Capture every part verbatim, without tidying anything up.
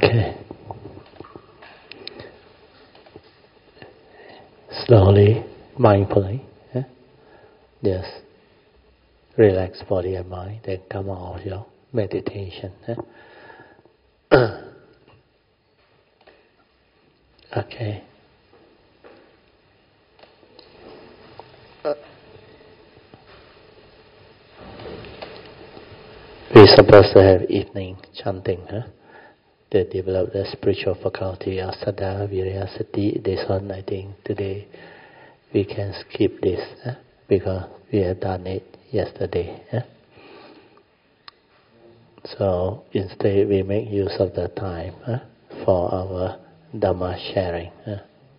Okay. Slowly, mindfully, eh? Just relax body and mind, then come out of your meditation. Eh? Okay. Uh, we're supposed to have evening chanting, huh? To develop the spiritual faculty, asada, virya, sati. This one, I think, today we can skip this, huh? Because we have done it yesterday. Huh? So instead, we make use of the time huh? for our Dhamma sharing. Huh?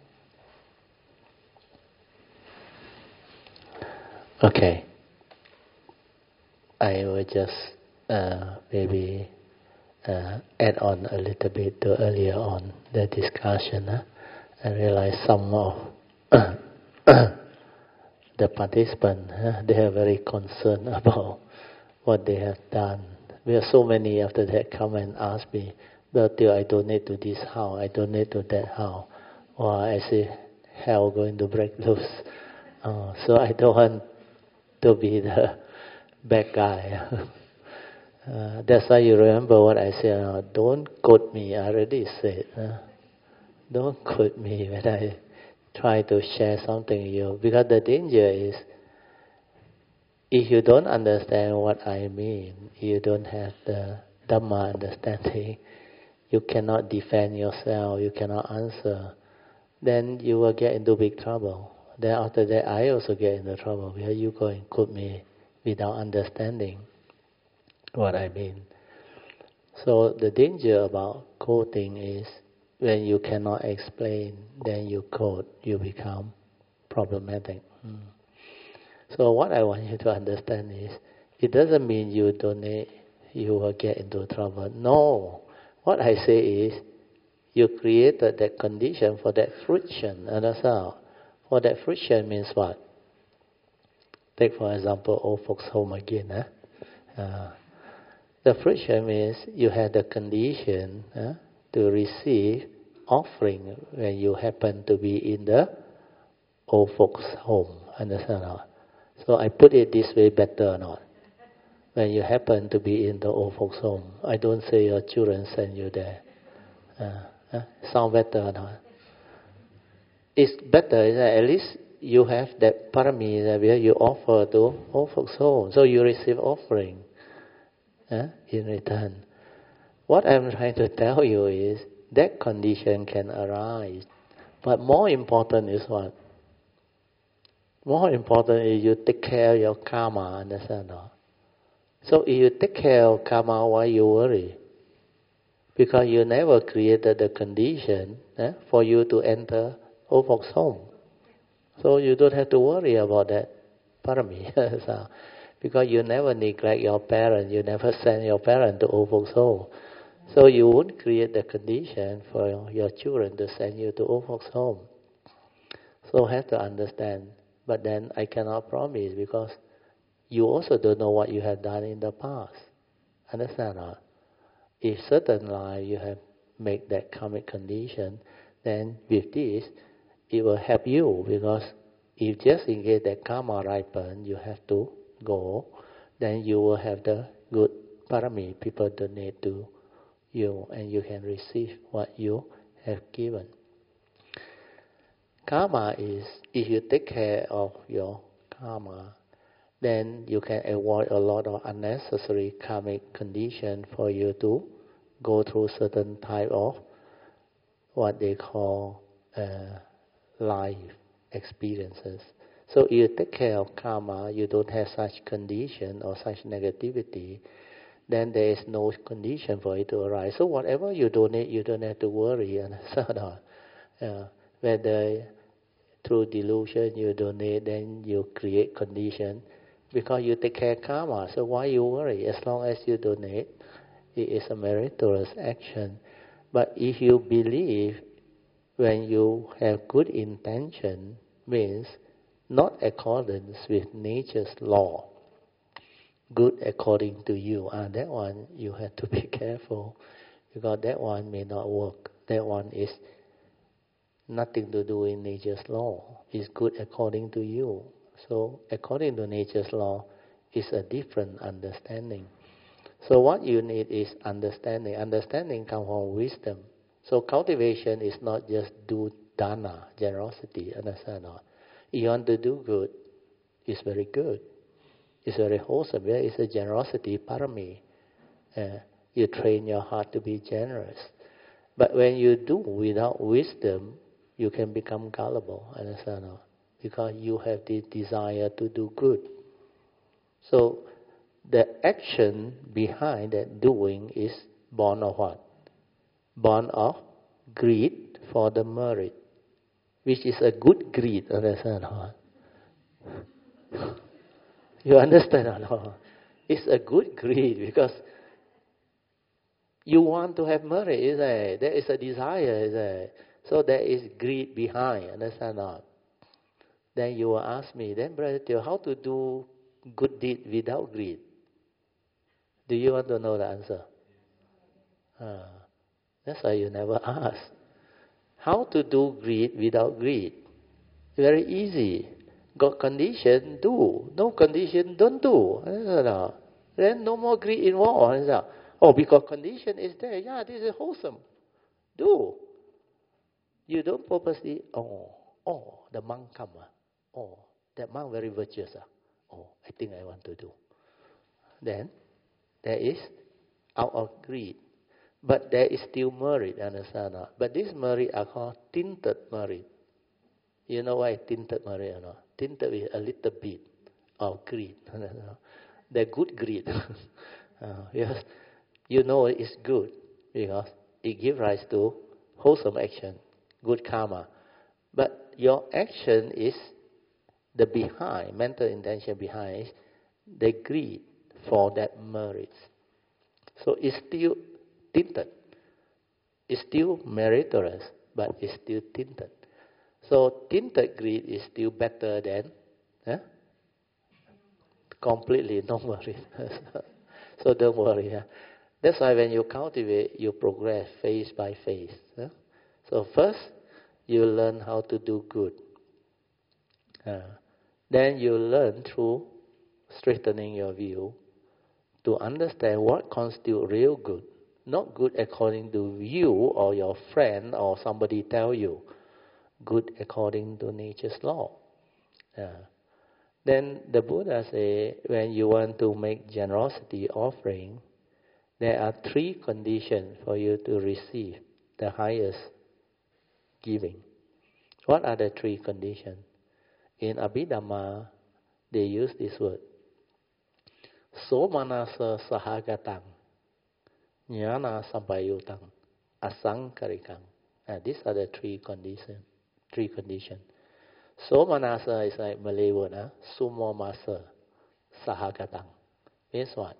Okay. I will just uh, maybe uh, add on a little bit to earlier on the discussion. Huh? I realize some of the participants, huh, they are very concerned about what they have done. There are so many after that come and ask me, well, till I donate to this how, I donate to that how. Or I say, hell going to break loose. Uh, so I don't want to be the bad guy. uh, that's why you remember what I said, uh, don't quote me, I already said. Uh, don't quote me when I try to share something with you. Because the danger is, if you don't understand what I mean, you don't have the Dhamma understanding, you cannot defend yourself, you cannot answer, then you will get into big trouble. Then after that, I also get into trouble because you go and quote me without understanding what I mean. So the danger about quoting is when you cannot explain, then you quote, you become problematic. Mm. So what I want you to understand is, it doesn't mean you donate, you will get into trouble. No. What I say is, you created that condition for that friction. Understand? For that friction means what? Take for example, old folks home again. Eh? Uh, the friction means you had the condition eh, to receive offering when you happen to be in the old folks home. Understand? So I put it this way, better or not? When you happen to be in the old folks home, I don't say your children send you there. Uh, uh, sound better or not? It's better, is that at least you have that parami that where you offer to old folks home, so you receive offering uh, in return. What I'm trying to tell you is that condition can arise, but more important is what? More important is you take care of your karma, understand or not? So if you take care of karma, why you worry? Because you never created the condition eh, for you to enter old folks' home. So you don't have to worry about that parami. So, because you never neglect your parents, you never send your parents to old folks' home. So you won't create the condition for your children to send you to old folks' home. So have to understand. But then I cannot promise because you also don't know what you have done in the past. Understand or not? If certain life you have made that karmic condition, then with this, it will help you because if just in case that karma ripen, you have to go, then you will have the good parami, people donate to you and you can receive what you have given. Karma is, if you take care of your karma, then you can avoid a lot of unnecessary karmic condition for you to go through certain type of what they call uh, life experiences. So if you take care of karma, you don't have such condition or such negativity, then there is no condition for it to arise. So whatever you donate, you don't have to worry. And so on. Uh, whether through delusion you donate, then you create condition because you take care of karma. So why you worry? As long as you donate, it is a meritorious action. But if you believe when you have good intention, means not accordance with nature's law, good according to you, ah, that one you have to be careful. because that one may not work. That one is nothing to do in nature's law. It's good according to you. So according to nature's law is a different understanding. So what you need is understanding. Understanding comes from wisdom. So cultivation is not just do dana, generosity, understand or not? You want to do good, it's very good. It's very wholesome. There is a generosity, parami. Uh, you train your heart to be generous. But when you do without wisdom, you can become gullible, understand or not? Because you have the desire to do good. So the action behind that doing is born of what? Born of greed for the merit, which is a good greed, understand or not? You understand or not? It's a good greed because you want to have merit, is there? There is a desire, is there? So there is greed behind, understand or not? Then you will ask me, then Brother Teo, how to do good deed without greed? Do you want to know the answer? Uh, that's why you never ask. How to do greed without greed? Very easy. Got condition, do. No condition, don't do. Then no more greed involved. Oh, because condition is there. Yeah, this is wholesome. Do. You don't purposely, oh, oh, the monk come. Oh, that monk very virtuous. Oh, I think I want to do. Then, there is out of greed. But there is still merit, understand? But this merit are called tinted merit. You know why tinted merit or not? Tinted with a little bit of greed. The good greed. uh, yes, you know it's good because it gives rise to wholesome action, good karma. But your action is the behind, mental intention behind is the greed for that merit. So it's still tinted. It's still meritorious, but it's still tinted. So tinted greed is still better than eh? completely no merit. So don't worry. Yeah? That's why when you cultivate, you progress phase by phase. Yeah? So first, you learn how to do good. Uh, then you learn through strengthening your view to understand what constitutes real good. Not good according to you or your friend or somebody tell you. Good according to nature's law. Uh, then the Buddha say, when you want to make generosity offering, there are three conditions for you to receive the highest giving. What are the three conditions? In Abhidhamma, they use this word. Somanasa sahagatang, jnana sampayutang, asankarikang. Uh, these are the three conditions. Three conditions. Somanasa is like Malay word, huh? Sumo masa, sahagatang. Means what?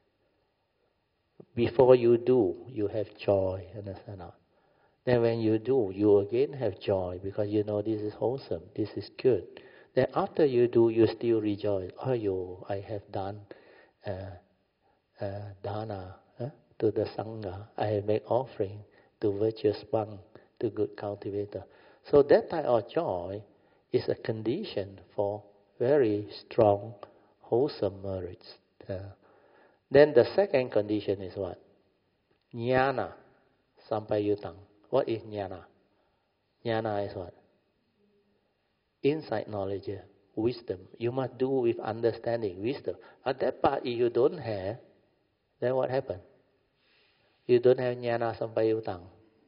Before you do, you have joy, understand not? Then when you do, you again have joy because you know this is wholesome, this is good. Then after you do, you still rejoice. Oh, you, I have done uh, uh, dana huh? to the Sangha. I have made offering to virtuous monk, to good cultivator. So that type of joy is a condition for very strong, wholesome merits. Uh, then the second condition is what? Jnana sampayutang. What is jnana? Jnana is what? Insight knowledge, wisdom. You must do with understanding, wisdom. At that part, if you don't have, then what happens? You don't have jnana sampayutang.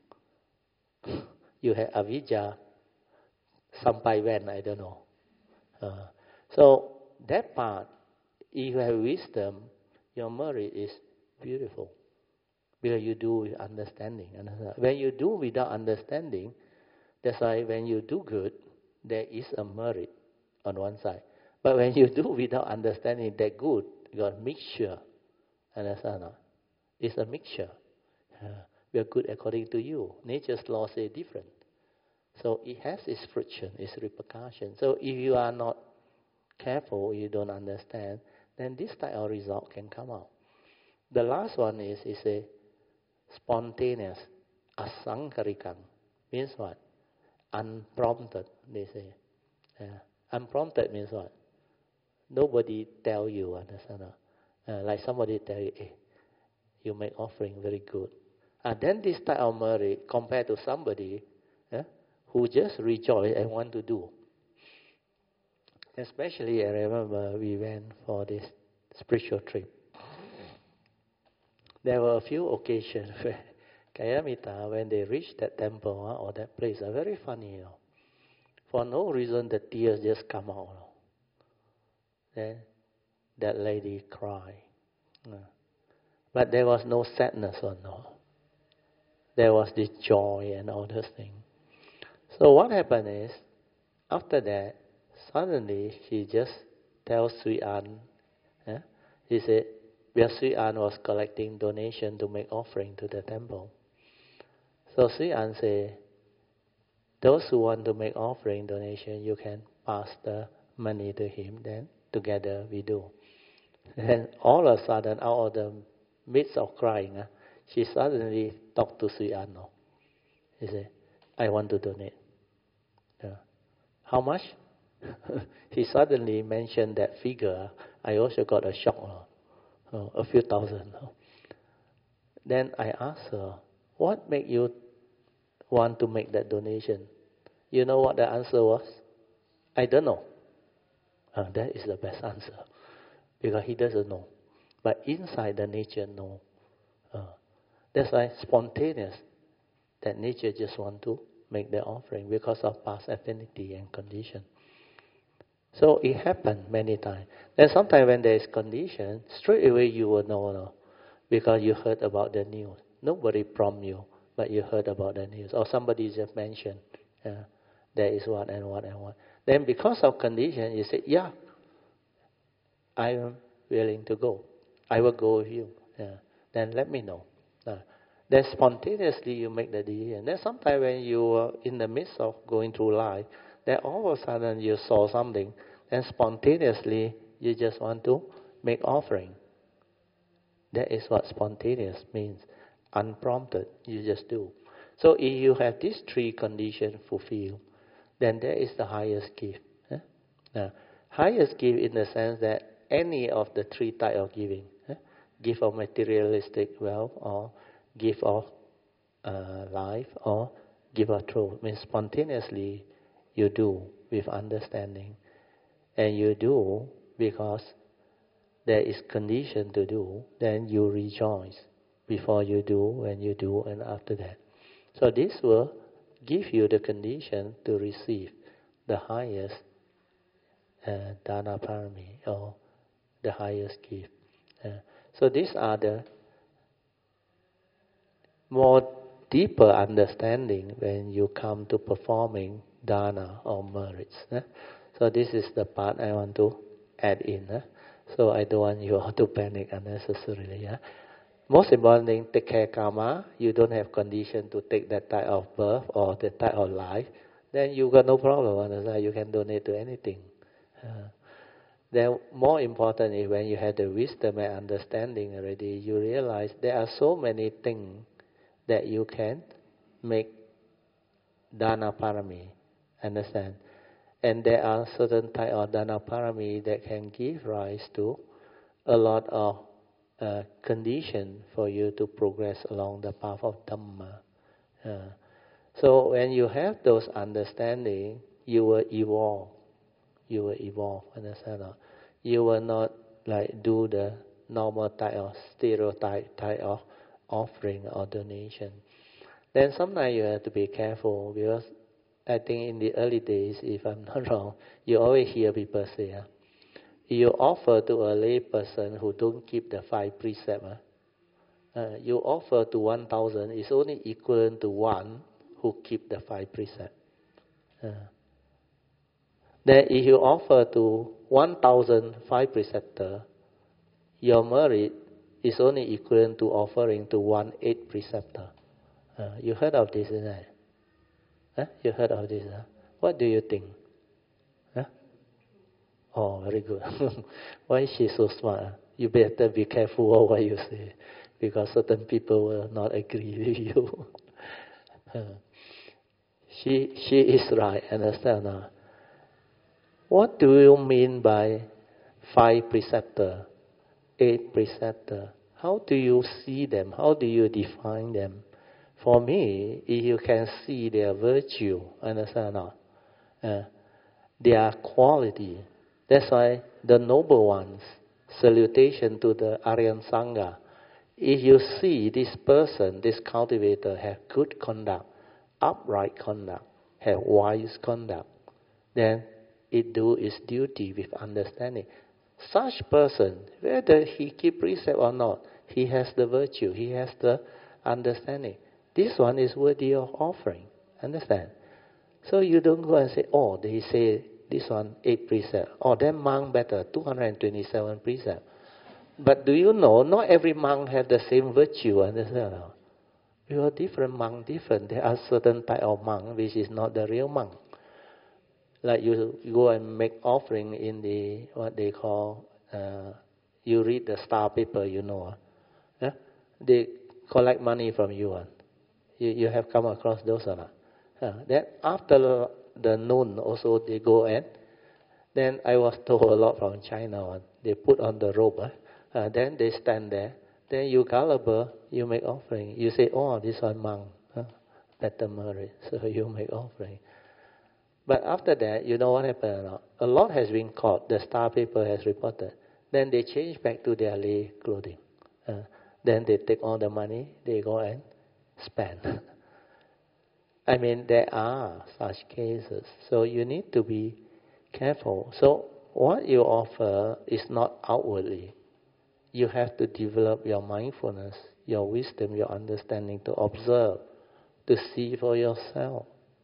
You have avijja sampai when, I don't know. Uh, so that part, if you have wisdom, your merit is beautiful. Because you do with understanding. When you do without understanding, that's why when you do good, there is a merit on one side. But when you do without understanding that good, you got a mixture. Understand? It's a mixture. Uh, we are good according to you. Nature's law say different. So it has its friction, its repercussion. So if you are not careful, you don't understand, then this type of result can come out. The last one is, is a spontaneous, asankarikam, means what? Unprompted, they say. Uh, unprompted means what? Nobody tell you, understand? Uh, like somebody tell you, hey, you make offering very good. And then this type of merit compared to somebody uh, who just rejoice and want to do. Especially, I remember we went for this spiritual trip. There were a few occasions where Kayamita, when they reached that temple uh, or that place, are very funny, you know. For no reason, the tears just come out. You know. Then that lady cried. Uh, but there was no sadness or no. There was this joy and all those things. So what happened is, after that, suddenly she just tells Sui An, eh? He said, where Sui An was collecting donation to make offering to the temple. So Sui An said, those who want to make offering donation, you can pass the money to him, then together we do. And all of a sudden, out of the midst of crying, eh, she suddenly talked to Sui An. No? He said, I want to donate. Yeah. How much? He suddenly mentioned that figure. I also got a shock. No? Oh, a few thousand. No? Then I asked her, what made you want to make that donation? You know what the answer was? I don't know. Uh, that is the best answer. Because he doesn't know. But inside the nature, no. Uh, that's why spontaneous. That nature just want to make the offering because of past affinity and condition. So it happened many times. Then sometimes when there is condition, straight away you will know, no, because you heard about the news. Nobody prompt you, but you heard about the news. Or somebody just mentioned, uh, there is what and what and what. Then because of condition, you say, yeah, I am willing to go. I will go with you. Yeah. Then let me know. Uh, then spontaneously you make the decision. Then sometimes when you are in the midst of going through life, then all of a sudden you saw something, and spontaneously you just want to make offering. That is what spontaneous means. Unprompted, you just do. So if you have these three conditions fulfilled, then that is the highest gift. Eh? Now, highest gift in the sense that any of the three types of giving, eh? Gift of materialistic wealth, or gift of uh, life, or gift of truth, means spontaneously you do with understanding, and you do because there is condition to do, then you rejoice before you do, when you do, and after that. So this will give you the condition to receive the highest uh, dana parami, or the highest gift. Uh, so these are the more deeper understanding when you come to performing dana or merits. Eh? So this is the part I want to add in. Eh? So I don't want you all to panic unnecessarily. Yeah? Most important thing, take care karma. You don't have condition to take that type of birth or that type of life. Then you got no problem. Understand? You can donate to anything. Uh, then more important is when you have the wisdom and understanding already, you realize there are so many things that you can make dana parami. Understand? And there are certain type of dana parami that can give rise to a lot of uh, condition for you to progress along the path of Dhamma. Uh, so when you have those understanding, you will evolve. You will evolve. Understand? You will not like do the normal type of stereotype type of offering or donation. Then sometimes you have to be careful, because I think in the early days, if I'm not wrong, you always hear people say, uh, you offer to a lay person who don't keep the five precepts, uh, uh, you offer to one thousand, is only equivalent to one who keep the five precepts. Uh, then if you offer to one thousand five preceptor, your merit is only equivalent to offering to one eight preceptor. Uh, you heard of this, isn't it? Huh? You heard of this? Huh? What do you think? Huh? Oh, very good. Why is she so smart? Huh? You better be careful of what you say. because certain people will not agree with you. uh, she she is right, understand now? What do you mean by five preceptor, eight preceptor? How do you see them? How do you define them? For me, if you can see their virtue, understand now? Uh, their quality. That's why the noble ones, salutation to the Aryan Sangha. If you see this person, this cultivator, have good conduct, upright conduct, have wise conduct, then it do its duty with understanding. Such person, whether he keep precept or not, he has the virtue, he has the understanding. This one is worthy of offering. Understand? So you don't go and say, oh, they say this one eight precept. Oh, that monk better, two hundred twenty-seven precept. But do you know, not every monk have the same virtue. Understand? You are different monk, different. There are certain type of monk which is not the real monk. Like you, you go and make offering in the, what they call, uh, you read the star paper, you know. Yeah? They collect money from you. Uh. You, you have come across those or not? Uh, then after the noon also they go and then I was told a lot from China. Uh, they put on the rope. Uh, uh, then they stand there. Then you gullible, you make offering. You say, oh, this one monk, huh? Better merit. So you make offering. But after that, you know what happened or not? A lot has been caught. The star paper has reported. Then they change back to their lay clothing. Uh, then they take all the money, they go and spend. I mean, there are such cases. So you need to be careful. So what you offer is not outwardly. You have to develop your mindfulness, your wisdom, your understanding to observe, to see for yourself,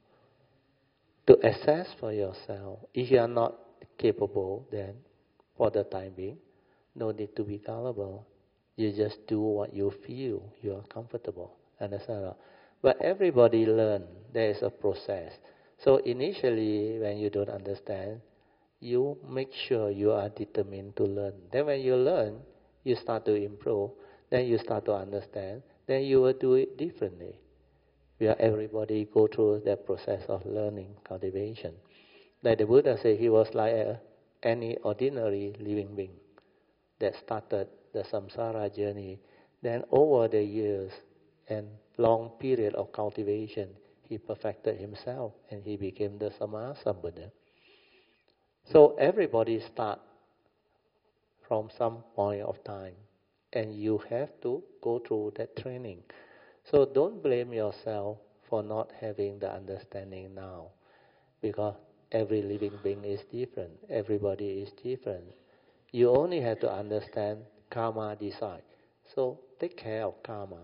to assess for yourself. If you are not capable, then for the time being, no need to be gullible. You just do what you feel you are comfortable. Understand? But everybody learn. There is a process. So initially, when you don't understand, you make sure you are determined to learn. Then when you learn, you start to improve. Then you start to understand. Then you will do it differently. Where everybody go through that process of learning, cultivation. Like the Buddha said, he was like a, any ordinary living being that started the samsara journey. Then over the years and long period of cultivation, he perfected himself and he became the Sammasambuddha. So everybody start from some point of time, and you have to go through that training. So don't blame yourself for not having the understanding now, because every living being is different, everybody is different. You only have to understand karma decide. So take care of karma,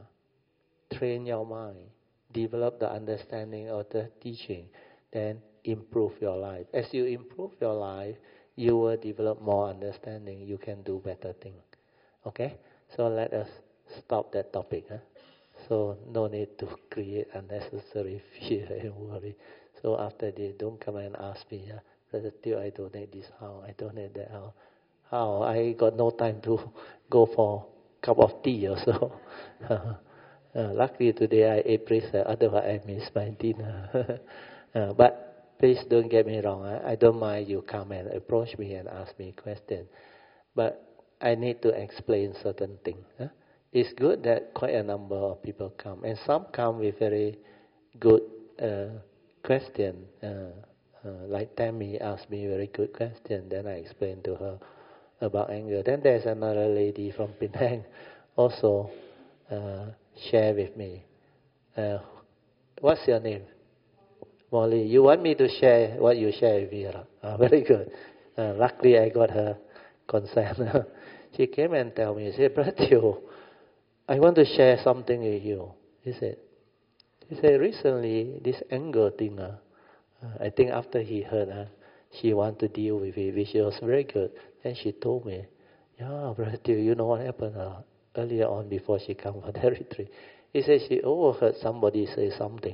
train your mind, develop the understanding of the teaching, then improve your life. As you improve your life, you will develop more understanding. You can do better things. Okay? So let us stop that topic. Huh? So no need to create unnecessary fear and worry. So after this, don't come and ask me, yeah, Brother Teo, I donate this how, I donate that how. How? I got no time to go for a cup of tea or so. uh, luckily today I ate precept, otherwise I missed my dinner. uh, but please don't get me wrong. Huh? I don't mind you come and approach me and ask me questions. But I need to explain certain things. Huh? It's good that quite a number of people come. And some come with very good uh, question. Uh, uh, like Tammy asked me a very good question. Then I explained to her about anger. Then there's another lady from Penang also uh, share with me. Uh, what's your name? Molly. You want me to share what you share with me? Uh, very good. Uh, luckily I got her consent. She came and told me, she said, Brother Teo, I want to share something with you. He said, he said, recently this anger thing, uh, uh, I think after he heard, uh, she wanted to deal with it, which was very good. Then she told me, yeah, Brother Teo, you know what happened uh, earlier on before she came for the retreat. He said she overheard somebody say something,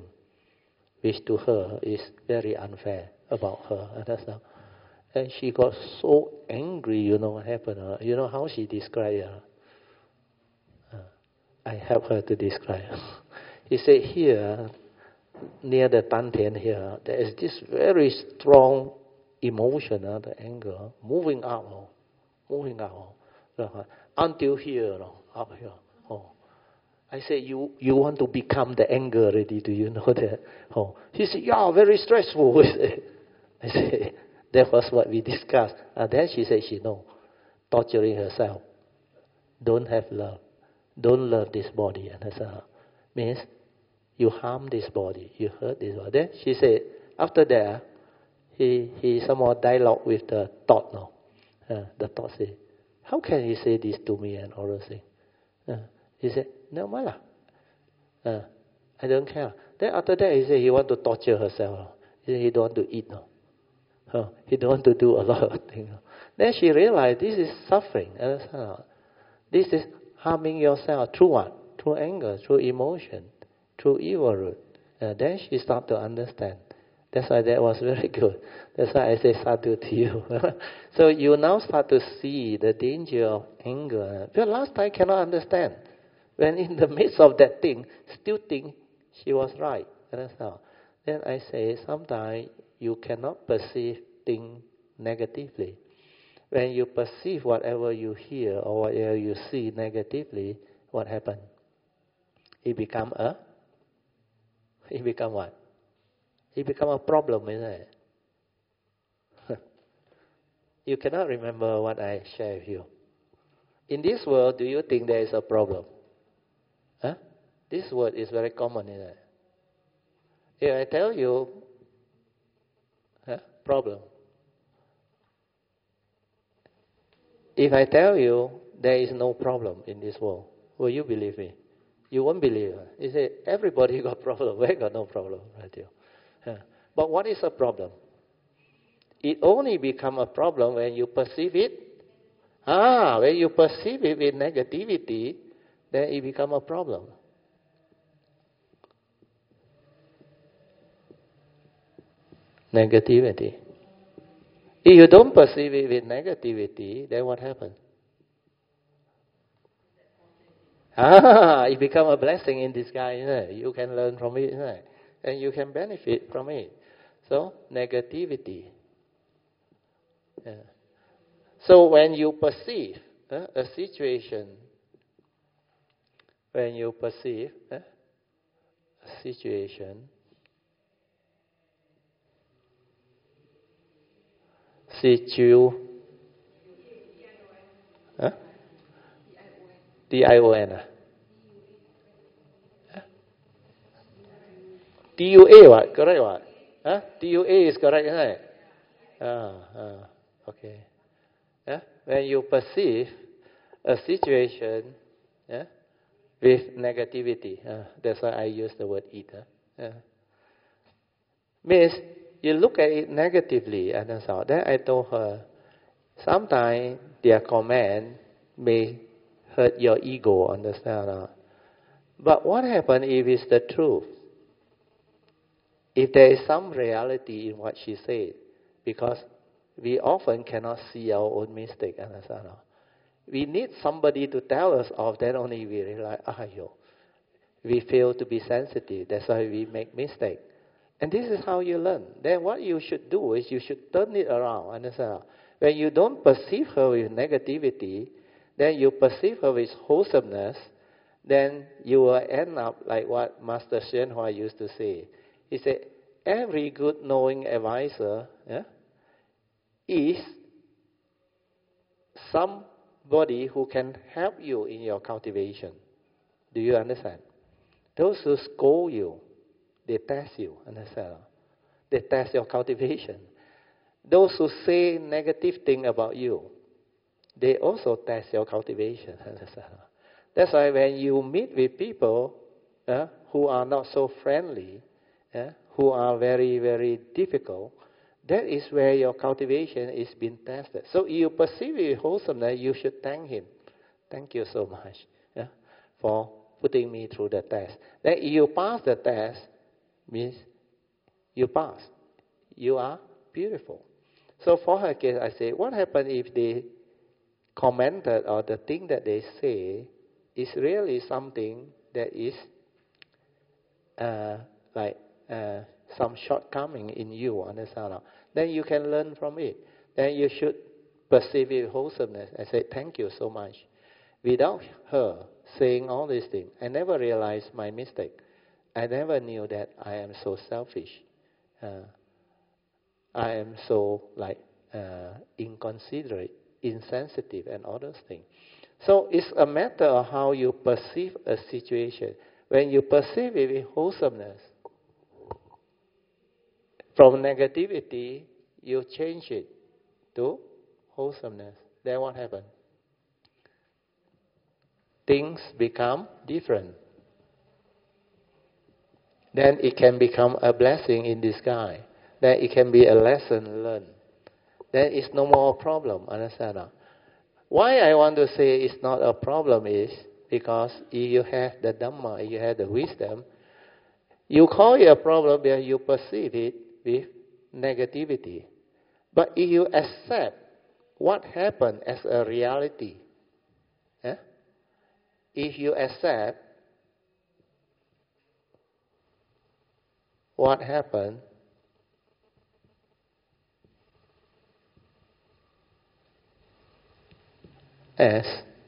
which to her is very unfair about her. Understand? And she got so angry, you know what happened. Uh, you know how she described her? Uh, I help her to describe. He said, here, near the Dantian here, there is this very strong emotion, uh, the anger, moving out, oh, moving out, oh, until here, oh, up here. Oh. I said, you, you want to become the anger already, do you know that? Oh. He said, yeah, very stressful. I said, that was what we discussed. And then she said, she know, torturing herself. Don't have love. Don't love this body. And I said, means you harm this body, you hurt this body. Then she said, after that, he he somewhat dialogue with the thought now. Uh, the thought said, how can he say this to me and all those things? Uh, he said, no matter. Uh, I don't care. Then after that, he said he want to torture herself. He said he don't want to eat now. Uh, he don't want to do a lot of things. Then she realized this is suffering. Uh, this is harming yourself through what? Through anger, through emotion, through evil root. Uh, then she started to understand. That's why that was very good. That's why I say sadhu to you. So you now start to see the danger of anger. Because last time cannot understand. When in the midst of that thing, still think she was right. Understand? Then I say sometimes you cannot perceive things negatively. When you perceive whatever you hear or whatever you see negatively, what happens? It become a, it become what? It become a problem, isn't it? You cannot remember what I share with you. In this world, do you think there is a problem? Huh? This word is very common, isn't it? If I tell you, huh, problem. If I tell you there is no problem in this world, will you believe me? You won't believe it. You say, everybody got problem. We got no problem. Right here. Yeah. But what is a problem? It only become a problem when you perceive it. Ah, when you perceive it with negativity, then it become a problem. Negativity. If you don't perceive it with negativity, then what happens? Ah, it becomes a blessing in disguise. Isn't it? You can learn from it, isn't it? And you can benefit from it. So, negativity. Yeah. So, when you perceive uh, a situation, when you perceive uh, a situation, situ, huh? D I O N. D U A what? Correct what? Huh? D U A is correct, isn't it? Ah, ah, okay. Yeah? When you perceive a situation yeah, with negativity, uh, that's why I use the word eat. Huh? Yeah. Means you look at it negatively, and so then I told her, sometimes their comment may hurt your ego, understand or not? But what happens if it's the truth? If there is some reality in what she said, because we often cannot see our own mistake, understand or not? We need somebody to tell us off, then only we realize, ah, yo, we fail to be sensitive, that's why we make mistake. And this is how you learn. Then what you should do is you should turn it around, understand? When you don't perceive her with negativity, then you perceive her with wholesomeness, then you will end up like what Master Hsuan Hua used to say. He said, every good knowing advisor yeah, is somebody who can help you in your cultivation. Do you understand? Those who scold you, they test you, understand? They test your cultivation. Those who say negative thing about you, they also test your cultivation, understand? That's why when you meet with people uh, who are not so friendly, uh, who are very, very difficult, that is where your cultivation is being tested. So if you perceive it wholesomeness, you should thank him. Thank you so much yeah, for putting me through the test. Then if you pass the test, means you pass. You are beautiful. So for her case, I say, what happens if they commented or the thing that they say is really something that is uh, like uh, some shortcoming in you, understand? Then you can learn from it. Then you should perceive it with wholesomeness and say, thank you so much. Without her saying all these things, I never realized my mistake. I never knew that I am so selfish. Uh, I am so like uh, inconsiderate, insensitive, and all those things. So it's a matter of how you perceive a situation. When you perceive it with wholesomeness, from negativity, you change it to wholesomeness. Then what happens? Things become different. Then it can become a blessing in disguise. Then it can be a lesson learned. Then it's no more a problem, understand? Why I want to say it's not a problem is because if you have the Dhamma, if you have the wisdom, you call it a problem because you perceive it with negativity. But if you accept what happened as a reality, eh? if you accept what happened as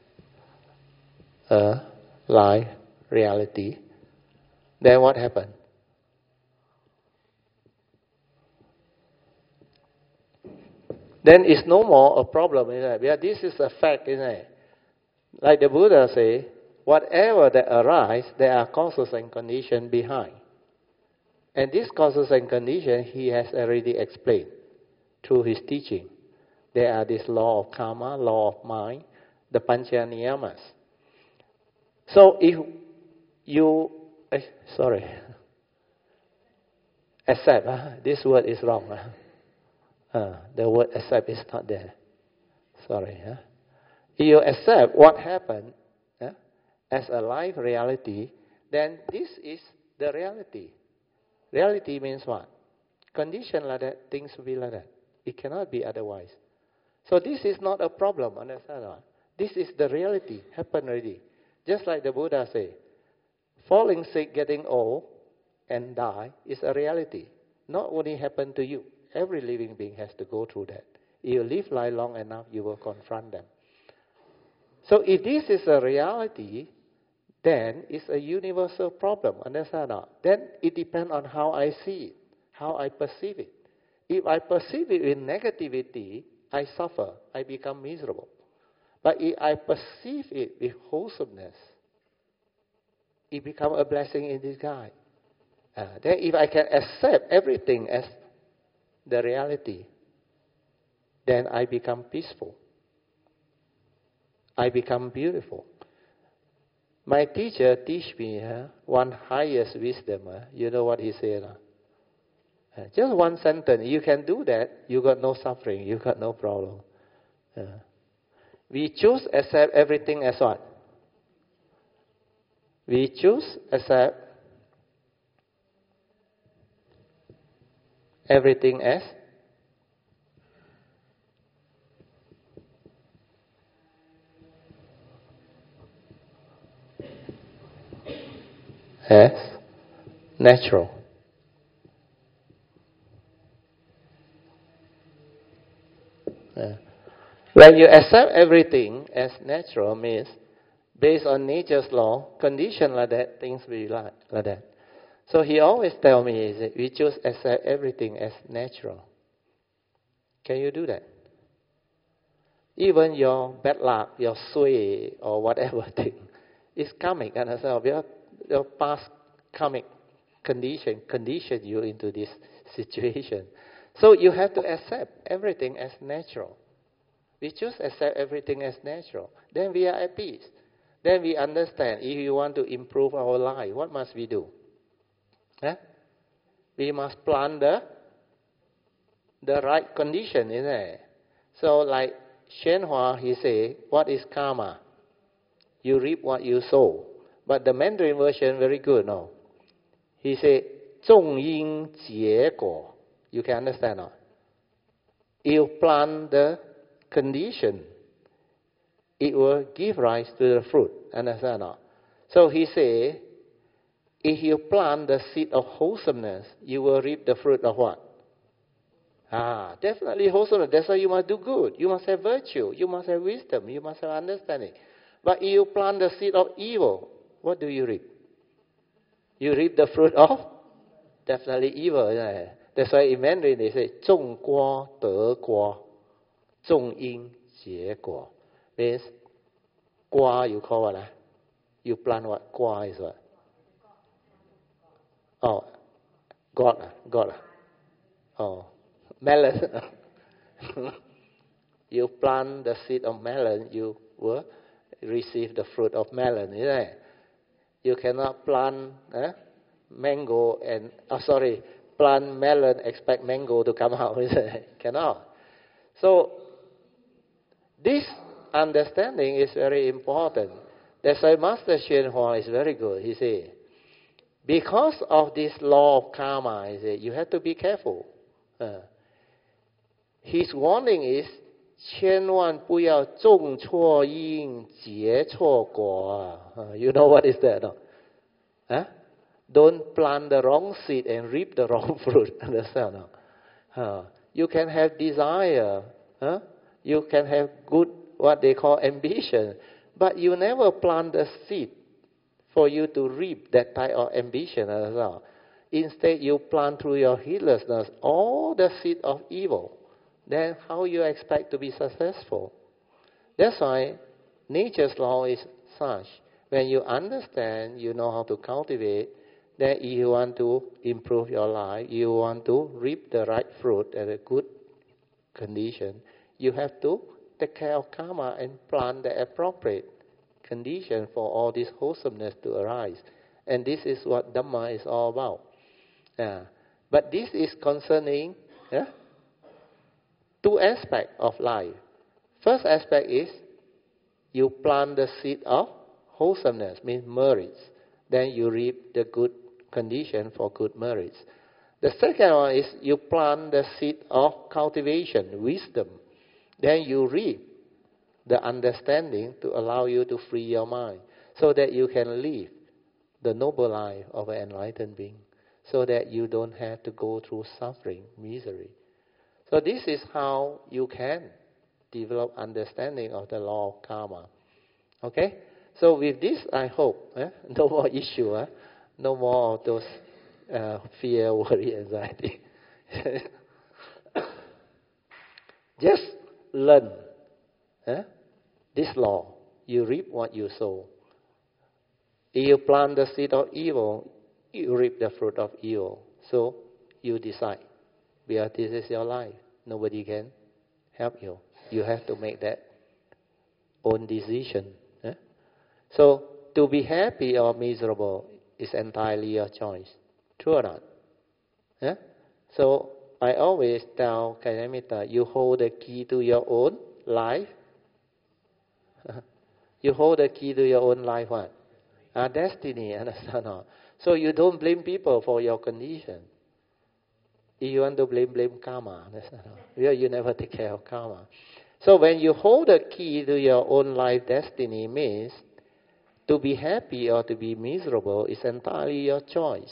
a life reality, then what happened? Then it's no more a problem, isn't it? Because this is a fact, isn't it? Like the Buddha say, whatever that arises, there are causes and conditions behind. And these causes and conditions he has already explained through his teaching. There are this law of karma, law of mind, the pancha niyamas. So if you, eh, sorry, accept, huh? This word is wrong. Huh? Uh, the word accept is not there. Sorry. Huh? If you accept what happened huh, as a life reality, then this is the reality. Reality means what? Condition like that, things will be like that. It cannot be otherwise. So this is not a problem, understand? This is the reality, happened already. Just like the Buddha said, falling sick, getting old, and die is a reality. Not only happen to you. Every living being has to go through that. If you live life long enough, you will confront them. So if this is a reality, then it's a universal problem, understand? Then it depends on how I see it, how I perceive it. If I perceive it with negativity, I suffer, I become miserable. But if I perceive it with wholesomeness, it becomes a blessing in disguise. Uh, then if I can accept everything as the reality, then I become peaceful. I become beautiful. My teacher teach me uh, one highest wisdom. Uh, you know what he said? Uh, just one sentence. You can do that. You got no suffering. You got no problem. Uh, we choose accept everything as what? We choose accept everything as as natural. Uh, when you accept everything as natural means based on nature's law, condition like that, things will be like, like that. So he always tell me is that we just accept everything as natural. Can you do that? Even your bad luck, your sway or whatever thing is karmic, and so your, your past karmic condition condition you into this situation. So you have to accept everything as natural. We just accept everything as natural. Then we are at peace. Then we understand if you want to improve our life, what must we do? Huh? We must plant the, the right condition, isn't it? So like Shen Hua, he say, what is karma? You reap what you sow. But the Mandarin version very good, no? He say, 种因结果. You can understand, no? You plant the condition. it will give rise to the fruit. Understand or not? So he say, if you plant the seed of wholesomeness, you will reap the fruit of what? Ah, definitely wholesomeness. That's why you must do good. You must have virtue. You must have wisdom. You must have understanding. But if you plant the seed of evil, what do you reap? You reap the fruit of definitely evil. That's why in Mandarin they say, 种瓜得瓜, 种因结果. Means, 瓜 you call what? You plant what? 瓜 is what? Oh, God, God. Oh, melon. You plant the seed of melon, you will receive the fruit of melon, isn't it? You cannot plant eh, mango and, oh sorry, plant melon, expect mango to come out, isn't it? Cannot. So, this understanding is very important. That's why Master Hsuan Hua is very good. He says, because of this law of karma, he said, you have to be careful. Uh, his warning is, 千万不要种错因，结错果. Uh, you know what is that? No? Huh? Don't plant the wrong seed and reap the wrong fruit. Understand? No? Uh, you can have desire. Huh? You can have good, what they call ambition. But you never plant the seed for you to reap that type of ambition as well. Instead, you plant through your heedlessness all the seed of evil. Then how you expect to be successful? That's why nature's law is such. When you understand, you know how to cultivate, then if you want to improve your life, you want to reap the right fruit at a good condition, you have to take care of karma and plant the appropriate condition for all this wholesomeness to arise. And this is what Dhamma is all about. Yeah. But this is concerning yeah, two aspects of life. First aspect is you plant the seed of wholesomeness, means merits. Then you reap the good condition for good merits. The second one is you plant the seed of cultivation, wisdom. Then you reap the understanding to allow you to free your mind so that you can live the noble life of an enlightened being, so that you don't have to go through suffering, misery. So this is how you can develop understanding of the law of karma. Okay? So with this, I hope, eh, no more issue, eh? No more of those uh, fear, worry, anxiety. Just learn eh, this law. You reap what you sow. If you plant the seed of evil, you reap the fruit of evil. So you decide. Because this is your life. Nobody can help you. You have to make that own decision. Eh? So to be happy or miserable is entirely your choice. True or not? Eh? So I always tell Kalyamita, you hold the key to your own life. You hold the key to your own life what? Uh, destiny, understand? So you don't blame people for your condition. If you want to blame, blame karma. Understand? You, you never take care of karma. So when you hold the key to your own life destiny means to be happy or to be miserable is entirely your choice.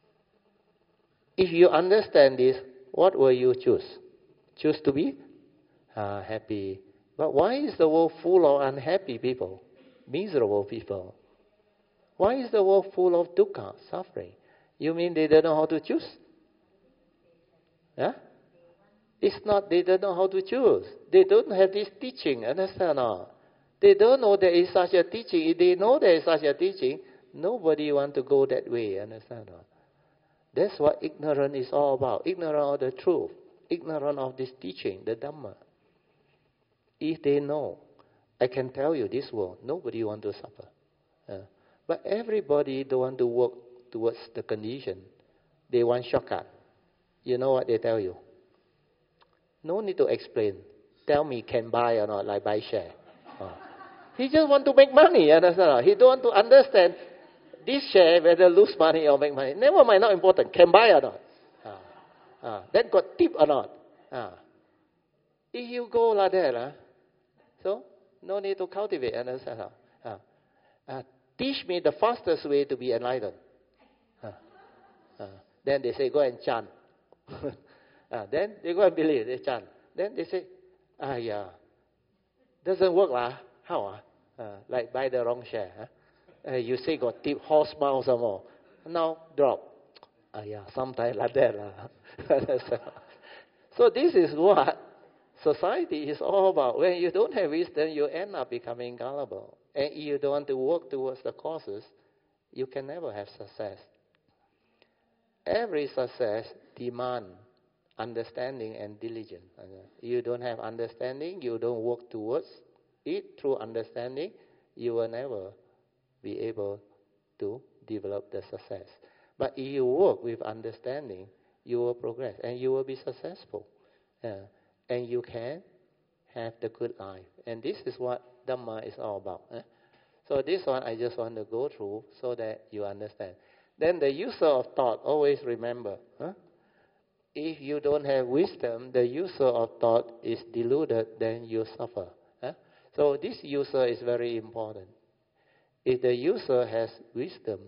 If you understand this, what will you choose? Choose to be uh, happy. But why is the world full of unhappy people, miserable people? Why is the world full of dukkha, suffering? You mean they don't know how to choose? Yeah? It's not they don't know how to choose. They don't have this teaching, understand or not? They don't know there is such a teaching. If they know there is such a teaching, nobody want to go that way, understand or not? That's what ignorance is all about. Ignorance of the truth. Ignorance of this teaching, the Dhamma. If they know, I can tell you this world, nobody want to suffer. Uh, but everybody don't want to work towards the condition. They want shortcut. You know what they tell you? No need to explain. Tell me can buy or not, like buy share. Oh. He just want to make money, understand? He don't want to understand this share whether lose money or make money. Never mind, not important. Can buy or not? Ah. Ah. Then got tip or not? Ah. If you go like that, ah, so No need to cultivate, understand? Uh, uh, teach me the fastest way to be enlightened. Uh, uh, then they say, go and chant. uh, then they go and believe, they chant. Then they say, ah, yeah, doesn't work, lah. How? Uh? Uh, like buy the wrong share. Huh? Uh, you say got tip horse mouth some more. Now drop. Ah, yeah, sometimes like that. Lah. So this is what society is all about. When you don't have wisdom, you end up becoming gullible. And if you don't want to work towards the causes, you can never have success. Every success demands understanding and diligence. You don't have understanding, you don't work towards it through understanding, you will never be able to develop the success. But if you work with understanding, you will progress and you will be successful. Uh, and you can have the good life. And this is what Dhamma is all about. Eh? So this one I just want to go through so that you understand. Then the user of thought, always remember, huh? If you don't have wisdom, the user of thought is deluded, then you suffer. Huh? So this user is very important. If the user has wisdom,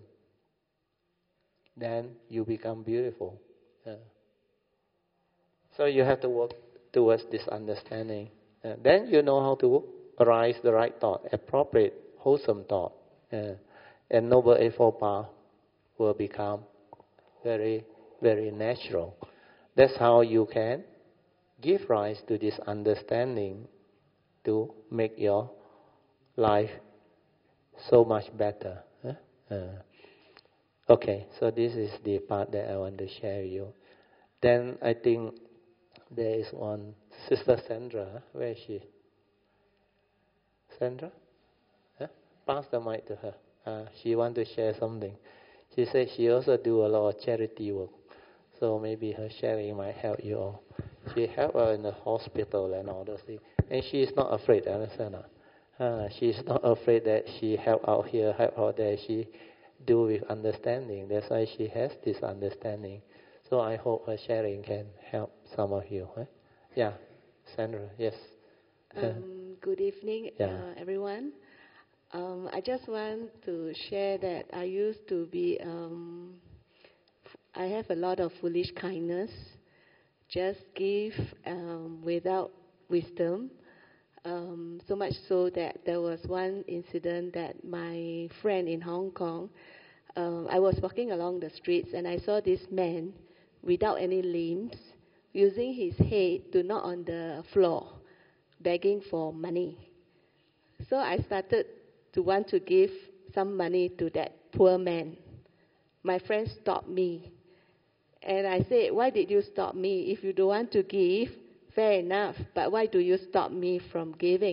then you become beautiful. Uh, so you have to work towards this understanding. Uh, then you know how to arise the right thought, appropriate, wholesome thought. Uh, and Noble Eightfold Path will become very, very natural. That's how you can give rise to this understanding to make your life so much better. Huh? Uh, okay, so this is the part that I want to share with you. Then I think there is one Sister Sandra. Where is she? Sandra? Huh? Pass the mic to her. Uh, she wants to share something. She said she also do a lot of charity work. So maybe her sharing might help you all. She helped her in the hospital and all those things. And she is not afraid, understand? Uh, she is not afraid that she help out here, help out there. She do with understanding. That's why she has this understanding. So I hope her sharing can help some of you. Huh? Yeah, Sandra, yes. Um, good evening, yeah. uh, everyone. Um, I just want to share that I used to be, um, I have a lot of foolish kindness, just give um, without wisdom. Um, so much so that there was one incident that my friend in Hong Kong, um, I was walking along the streets and I saw this man without any limbs, using his head to knock on the floor, begging for money. So I started to want to give some money to that poor man. My friend stopped me. And I said, why did you stop me? If you don't want to give, fair enough, but why do you stop me from giving?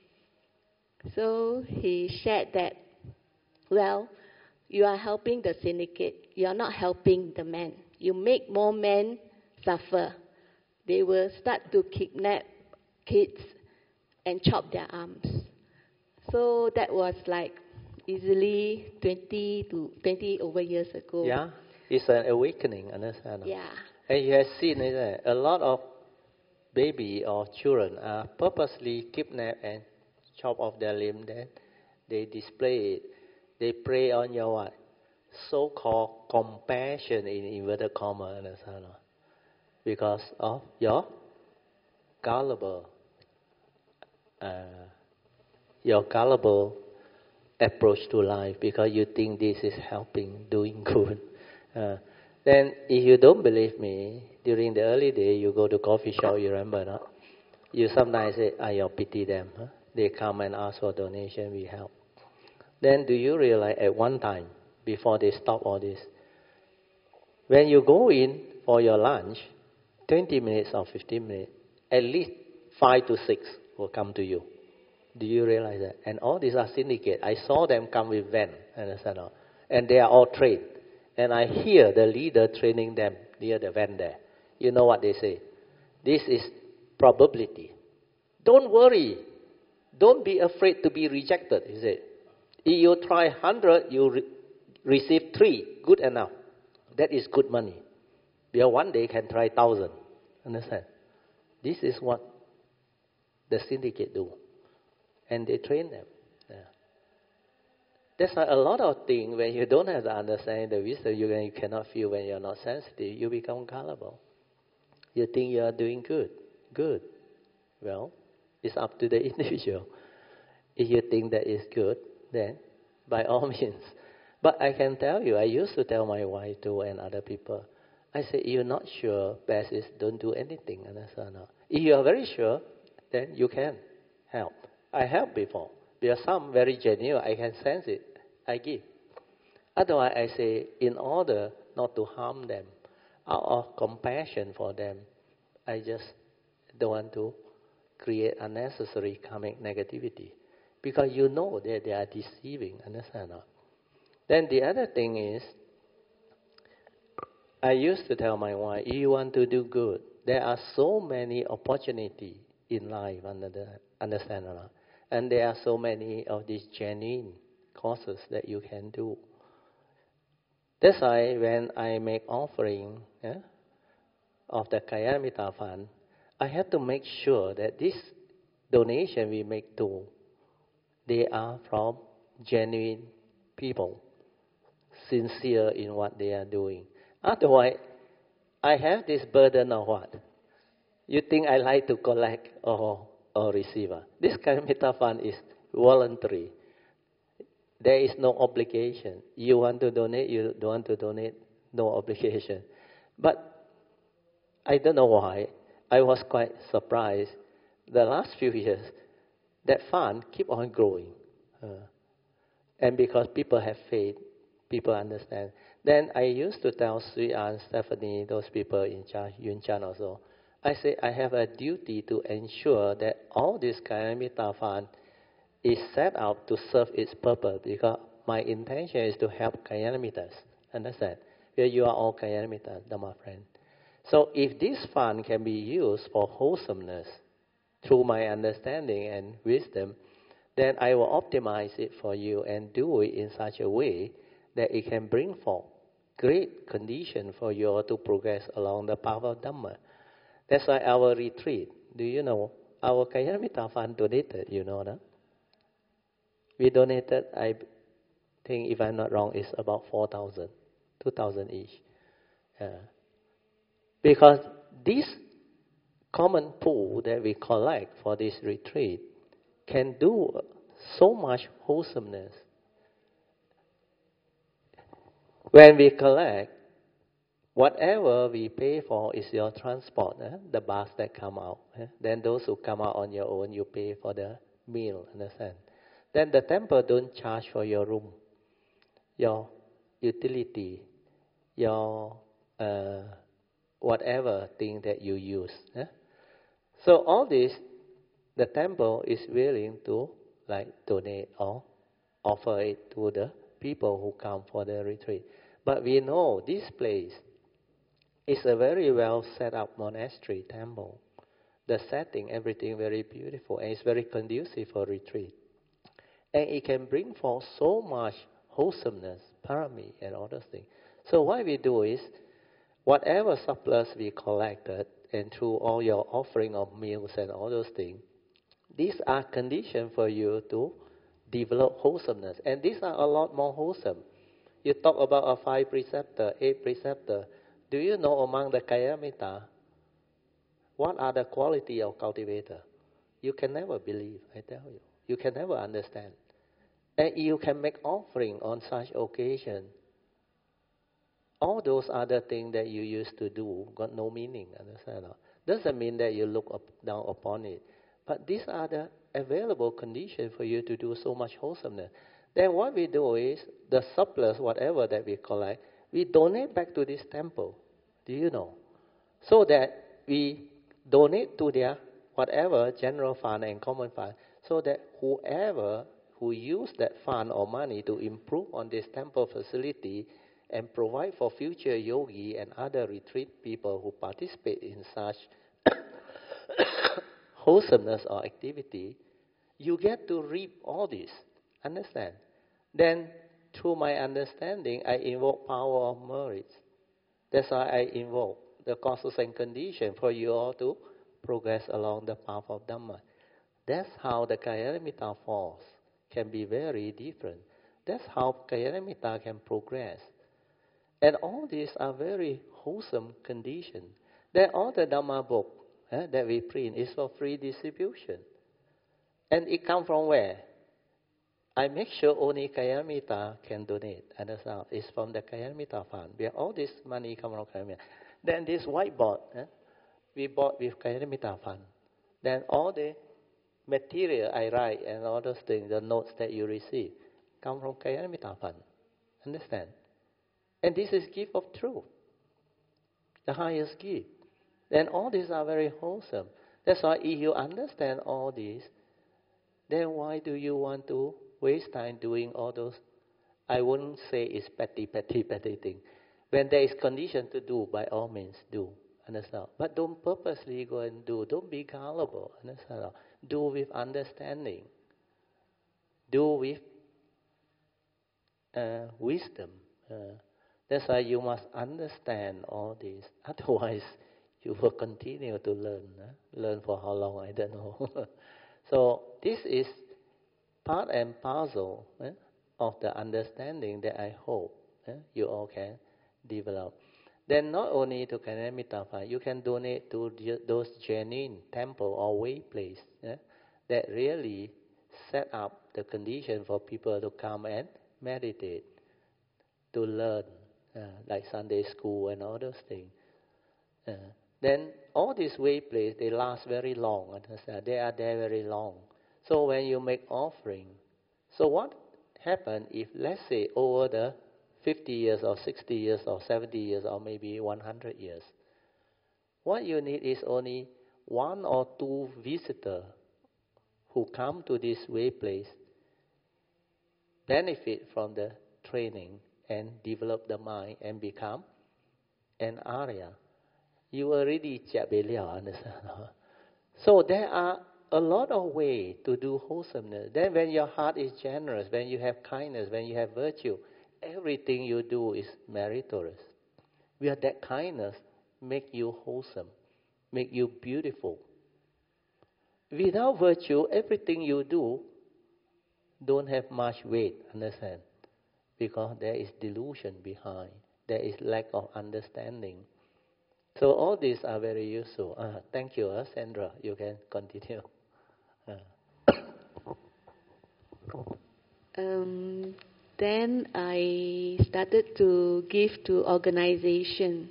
So he shared that, well, you are helping the syndicate. You are not helping the man. You make more men suffer. They will start to kidnap kids and chop their arms. So that was like easily twenty to twenty over years ago. Yeah, it's an awakening, understand? Yeah. And you have seen it, a lot of baby or children are purposely kidnapped and chop off their limb. Then they display it. They prey on your what? So-called compassion in inverted comma, understand? Because of your gullible, uh, your gullible approach to life, because you think this is helping, doing good. Uh, then if you don't believe me, during the early day, you go to coffee shop, you remember, no? You sometimes say, I pity them. Huh? They come and ask for donation, we help. Then do you realize at one time, before they stop all this, when you go in for your lunch, twenty minutes or fifteen minutes, at least five to six will come to you. Do you realize that? And all these are syndicate. I saw them come with van, understand? And they are all trained. And I hear the leader training them near the van there. You know what they say? This is probability. Don't worry. Don't be afraid to be rejected, he said. If you try one hundred, you re- receive three, good enough. That is good money. Because one day can try one thousand. Understand? This is what the syndicate do. and they train them. Yeah. There's a lot of things when you don't have the understanding, the wisdom, you, you cannot feel when you're not sensitive. You become gullible. You think you are doing good. Good. Well, it's up to the individual. If you think that is good, then by all means. But I can tell you, I used to tell my wife too and other people, I say, if you're not sure, best is don't do anything. Understand? If you are very sure, then you can help. I helped before. There are some very genuine, I can sense it, I give. Otherwise, I say, in order not to harm them, out of compassion for them, I just don't want to create unnecessary karmic negativity. Because you know that they are deceiving, understand? Then the other thing is, I used to tell my wife, if you want to do good, there are so many opportunities in life, understand? And there are so many of these genuine causes that you can do. That's why when I make offering yeah, of the Kalyana Fund, I have to make sure that this donation we make to, they are from genuine people, sincere in what they are doing. Otherwise, I have this burden of what? You think I like to collect or, or receive? This Kalyana Fund is voluntary. There is no obligation. You want to donate, you don't want to donate, no obligation. But I don't know why. I was quite surprised. The last few years, that fund keep on growing. Uh, and because people have faith, people understand. Then I used to tell Sri and Stephanie, those people in charge, Yun Chan also, I say I have a duty to ensure that all this Kalyana Fund is set up to serve its purpose, because my intention is to help Kalyana. Understand? Where you are all Kalyana, Dhamma friend. So if this fund can be used for wholesomeness through my understanding and wisdom, then I will optimize it for you and do it in such a way that it can bring forth great condition for you all to progress along the path of Dhamma. That's why our retreat, do you know, our Kalyana Fund donated, you know that? We donated, I think, if I'm not wrong, it's about four thousand, two thousand each. Uh, because this common pool that we collect for this retreat can do so much wholesomeness. When we collect, whatever we pay for is your transport, eh? The bus that come out. Eh? Then those who come out on your own, you pay for the meal, understand? Then the temple don't charge for your room, your utility, your uh, whatever thing that you use. Eh? So all this, the temple is willing to like donate or offer it to the people who come for the retreat. But we know this place is a very well set up monastery temple. The setting, everything very beautiful, and it's very conducive for retreat. And it can bring forth so much wholesomeness, parami, and all those things. So what we do is, whatever surplus we collected, and through all your offering of meals and all those things, these are conditions for you to develop wholesomeness. And these are a lot more wholesome. You talk about a five preceptor, eight preceptor. Do you know among the Kalyana, what are the quality of cultivator? You can never believe, I tell you. You can never understand. And you can make offering on such occasion. All those other things that you used to do got no meaning, understand? Doesn't mean that you look up, down upon it. But these are the available conditions for you to do so much wholesomeness. Then what we do is, the surplus, whatever that we collect, we donate back to this temple. Do you know? So that we donate to their whatever general fund and common fund, so that whoever who use that fund or money to improve on this temple facility and provide for future yogi and other retreat people who participate in such wholesomeness or activity, you get to reap all this. Understand? Then, through my understanding, I invoke power of merits. That's why I invoke the causes and conditions for you all to progress along the path of Dhamma. That's how the Kalyana force can be very different. That's how Kalyana can progress. And all these are very wholesome conditions. Then all the Dhamma book eh, that we print is for free distribution. And it comes from where? I make sure only Kalyana can donate. Understand? It's from the Kalyana fund. Where all this money comes from Kalyana. Then this whiteboard, eh, we bought with Kalyana fund. Then all the material I write and all those things, the notes that you receive, come from Kalyana fund. Understand? And this is gift of truth, the highest gift. Then all these are very wholesome. That's why if you understand all this, then why do you want to waste time doing all those? I wouldn't say it's petty, petty, petty thing. When there is condition to do, by all means do. Understand? But don't purposely go and do. Don't be gullible. Understand? Do with understanding. Do with uh, wisdom. Uh, that's why you must understand all this. Otherwise, you will continue to learn. Huh? Learn for how long, I don't know. So this is part and parcel eh, of the understanding that I hope eh, you all can develop. Then not only to Kalyana Fund, you can donate to those genuine temple or way place eh, that really set up the condition for people to come and meditate, to learn, uh, like Sunday school and all those things. Uh, then all these way places, they last very long. Understand? They are there very long. So when you make offering, so what happens if, let's say, over the fifty years or sixty years or seventy years or maybe one hundred years, what you need is only one or two visitors who come to this way place, benefit from the training and develop the mind and become an Arya. You already understand? So there are a lot of ways to do wholesomeness. Then when your heart is generous, when you have kindness, when you have virtue, everything you do is meritorious. Where that kindness make you wholesome, make you beautiful. Without virtue, everything you do don't have much weight, understand? Because there is delusion behind. There is lack of understanding. So all these are very useful. Uh, thank you, uh, Sandra. You can continue. Uh. Um, then I started to give to organization.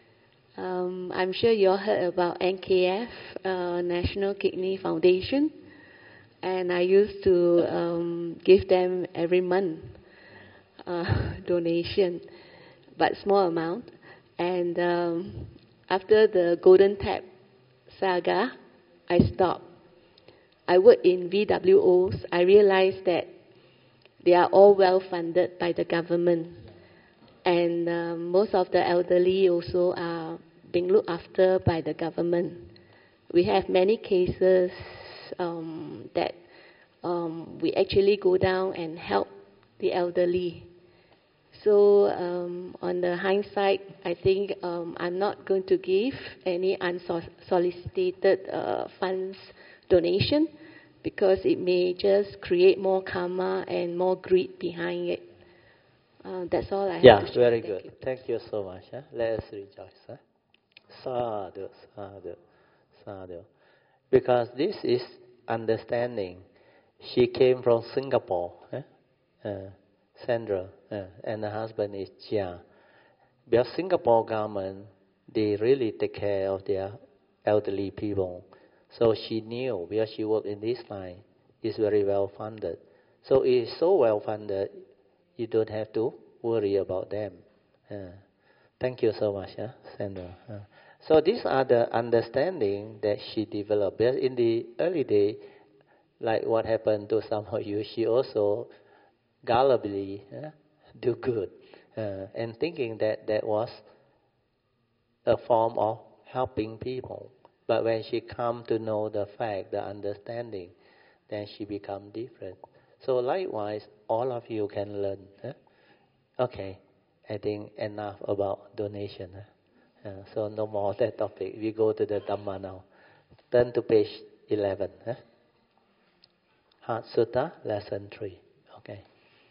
Um, I'm sure you all heard about N K F, uh, National Kidney Foundation, and I used to um, give them every month uh, donation, but small amount. And um, after the Golden Tap saga, I stopped. I work in V W Os. I realized that they are all well funded by the government, and um, most of the elderly also are being looked after by the government. We have many cases um, that um, we actually go down and help the elderly. So um, on the hindsight, I think um, I'm not going to give any unsolicited uh, funds donation, because it may just create more karma and more greed behind it. Uh, that's all I have yeah, to share. very Thank good. you. Thank you so much. Huh? Let us rejoice. Huh? Sadhu, sadhu, sadhu. Because this is understanding. She came from Singapore. Huh? Uh, Sandra, uh, and the husband is Jia. Because Singapore government, they really take care of their elderly people. So she knew, because she worked in this line, it's very well funded. So it is so well funded, you don't have to worry about them. Uh, thank you so much, huh, Sandra. Uh, so these are the understanding that she developed. Because in the early day, like what happened to some of you, she also gullibly uh, do good, uh, and thinking that that was a form of helping people. But when she come to know the fact, the understanding, then she become different. So likewise, all of you can learn. Huh? Okay, I think enough about donation. Huh? Uh, so no more that topic. We go to the Dhamma now. Turn to page eleven. Huh? Heart Sutta, lesson three. Okay.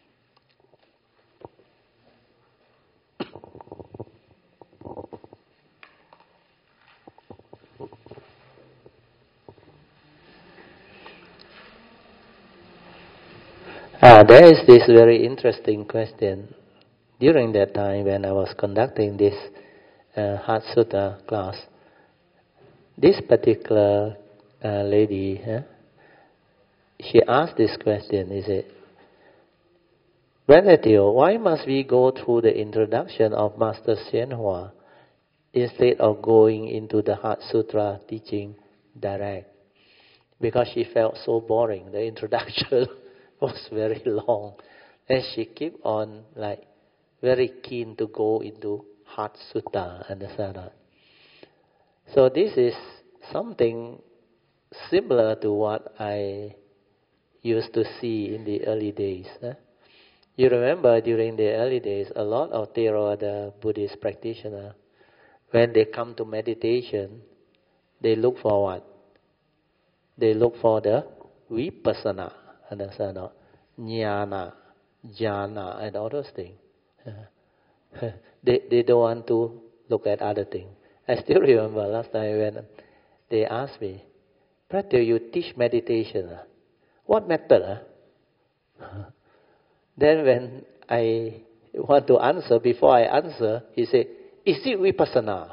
Ah, there is this very interesting question. During that time when I was conducting this uh, Heart Sutta class, this particular uh, lady, huh, she asked this question, is it, Relative, why must we go through the introduction of Master Hsien-Hua instead of going into the Heart Sutra teaching direct? Because she felt so boring. The introduction was very long. And she kept on like very keen to go into Heart Sutta, understand that? So this is something similar to what I used to see in the early days. Huh? You remember during the early days, a lot of Theravada Buddhist practitioners, when they come to meditation, they look for what? They look for the vipassana, understand not? Jnana, jhana, and all those things. they, they don't want to look at other things. I still remember last time when they asked me, Brother, you teach meditation. Huh? What method? Huh? Then when I want to answer, before I answer, he said, is it vipassana?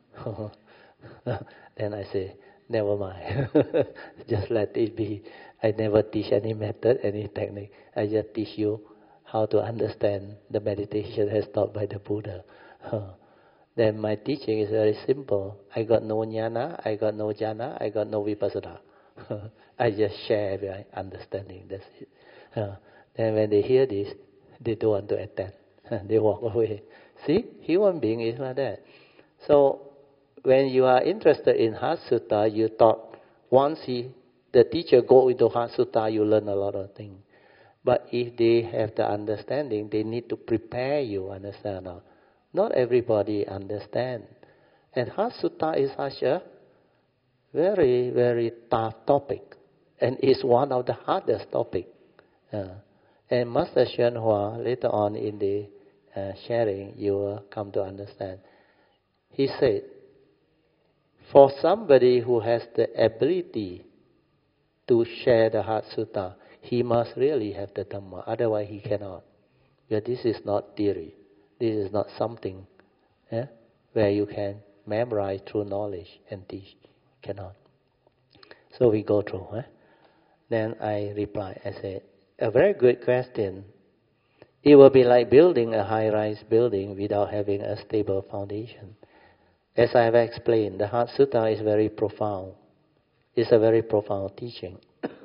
Then I say, never mind. Just let it be. I never teach any method, any technique. I just teach you how to understand the meditation as taught by the Buddha. Then my teaching is very simple. I got no jnana, I got no jhana, I got no vipassana. I just share my understanding, that's it. Then when they hear this, they don't want to attend. They walk away. See, human being is like that. So when you are interested in Heart Sutta, you thought once he, the teacher go into Heart Sutta, you learn a lot of things. But if they have the understanding, they need to prepare you, understand? Not, not everybody understand. And Heart Sutta is such a very, very tough topic. And it's one of the hardest topics. Uh, and Master Hsien-Hua, later on in the uh, sharing, you will come to understand. He said, for somebody who has the ability to share the Heart Sutta, he must really have the Dhamma, otherwise he cannot. Because this is not theory. This is not something eh, where you can memorize through knowledge and teach. Cannot. So we go through. Eh? Then I reply, I said, a very good question. It will be like building a high-rise building without having a stable foundation. As I have explained, the Heart Sutta is very profound. It's a very profound teaching.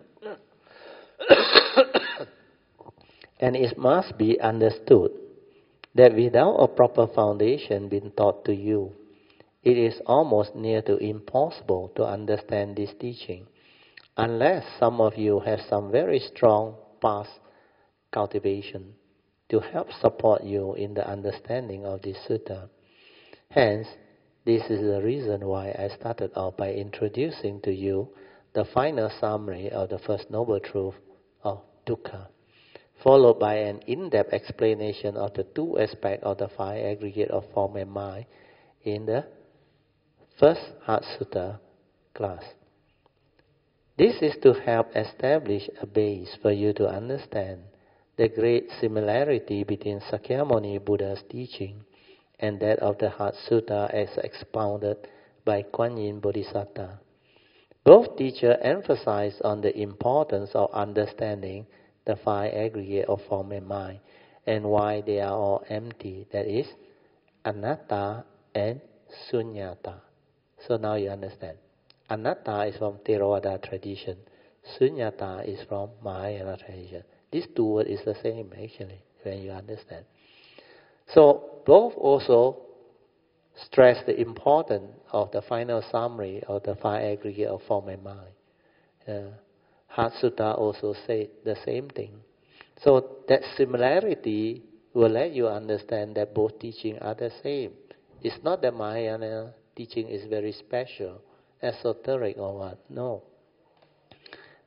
And it must be understood that without a proper foundation being taught to you, it is almost near to impossible to understand this teaching, unless some of you have some very strong past cultivation to help support you in the understanding of this sutta. Hence, this is the reason why I started out by introducing to you the final summary of the First Noble Truth of dukkha, followed by an in-depth explanation of the two aspects of the five aggregate of form and mind in the first Heart Sutta class. This is to help establish a base for you to understand the great similarity between Sakyamuni Buddha's teaching and that of the Heart Sutta as expounded by Kuan Yin Bodhisattva. Both teachers emphasize on the importance of understanding the five aggregate of form and mind and why they are all empty, that is, anatta and sunyata. So now you understand. Anatta is from Theravada tradition. Sunyata is from Mahayana tradition. These two words is the same actually, when you understand. So both also stress the importance of the final summary of the five aggregate of form and mind. Uh, Heart Sutta also said the same thing. So that similarity will let you understand that both teachings are the same. It's not that Mahayana teaching is very special, esoteric or what. No.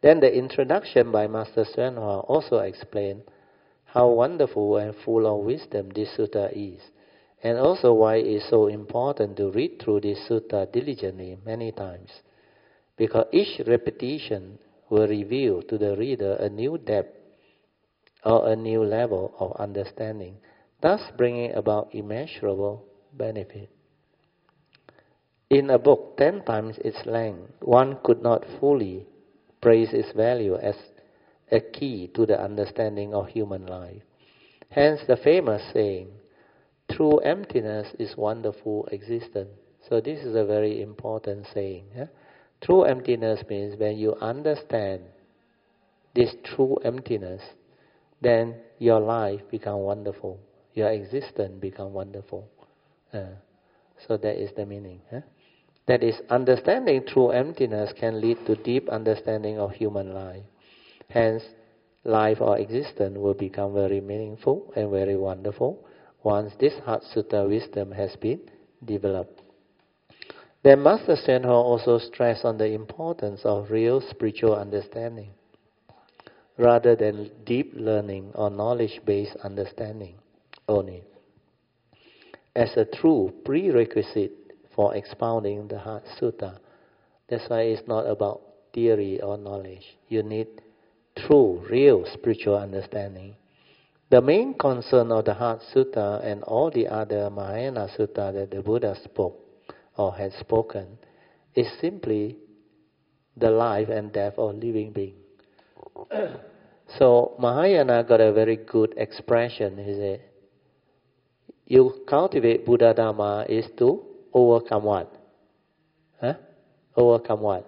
Then the introduction by Master Hsuan Hua also explained how wonderful and full of wisdom this sutta is, and also why it's so important to read through this sutta diligently many times. Because each repetition will reveal to the reader a new depth or a new level of understanding, thus bringing about immeasurable benefit. In a book ten times its length, one could not fully praise its value as a key to the understanding of human life. Hence the famous saying, true emptiness is wonderful existence. So this is a very important saying. Yeah? True emptiness means when you understand this true emptiness, then your life becomes wonderful. Your existence becomes wonderful. Uh, so that is the meaning. Huh? That is, understanding true emptiness can lead to deep understanding of human life. Hence, life or existence will become very meaningful and very wonderful once this Heart Sutta wisdom has been developed. Then Master Hsuan Hua also stressed on the importance of real spiritual understanding rather than deep learning or knowledge-based understanding only, as a true prerequisite for expounding the Heart Sutta. That's why it's not about theory or knowledge. You need true, real spiritual understanding. The main concern of the Heart Sutta and all the other Mahayana Sutta that the Buddha spoke or had spoken is simply the life and death of living being. So Mahayana got a very good expression. He said, you cultivate Buddha Dhamma is to overcome what? Huh? Overcome what?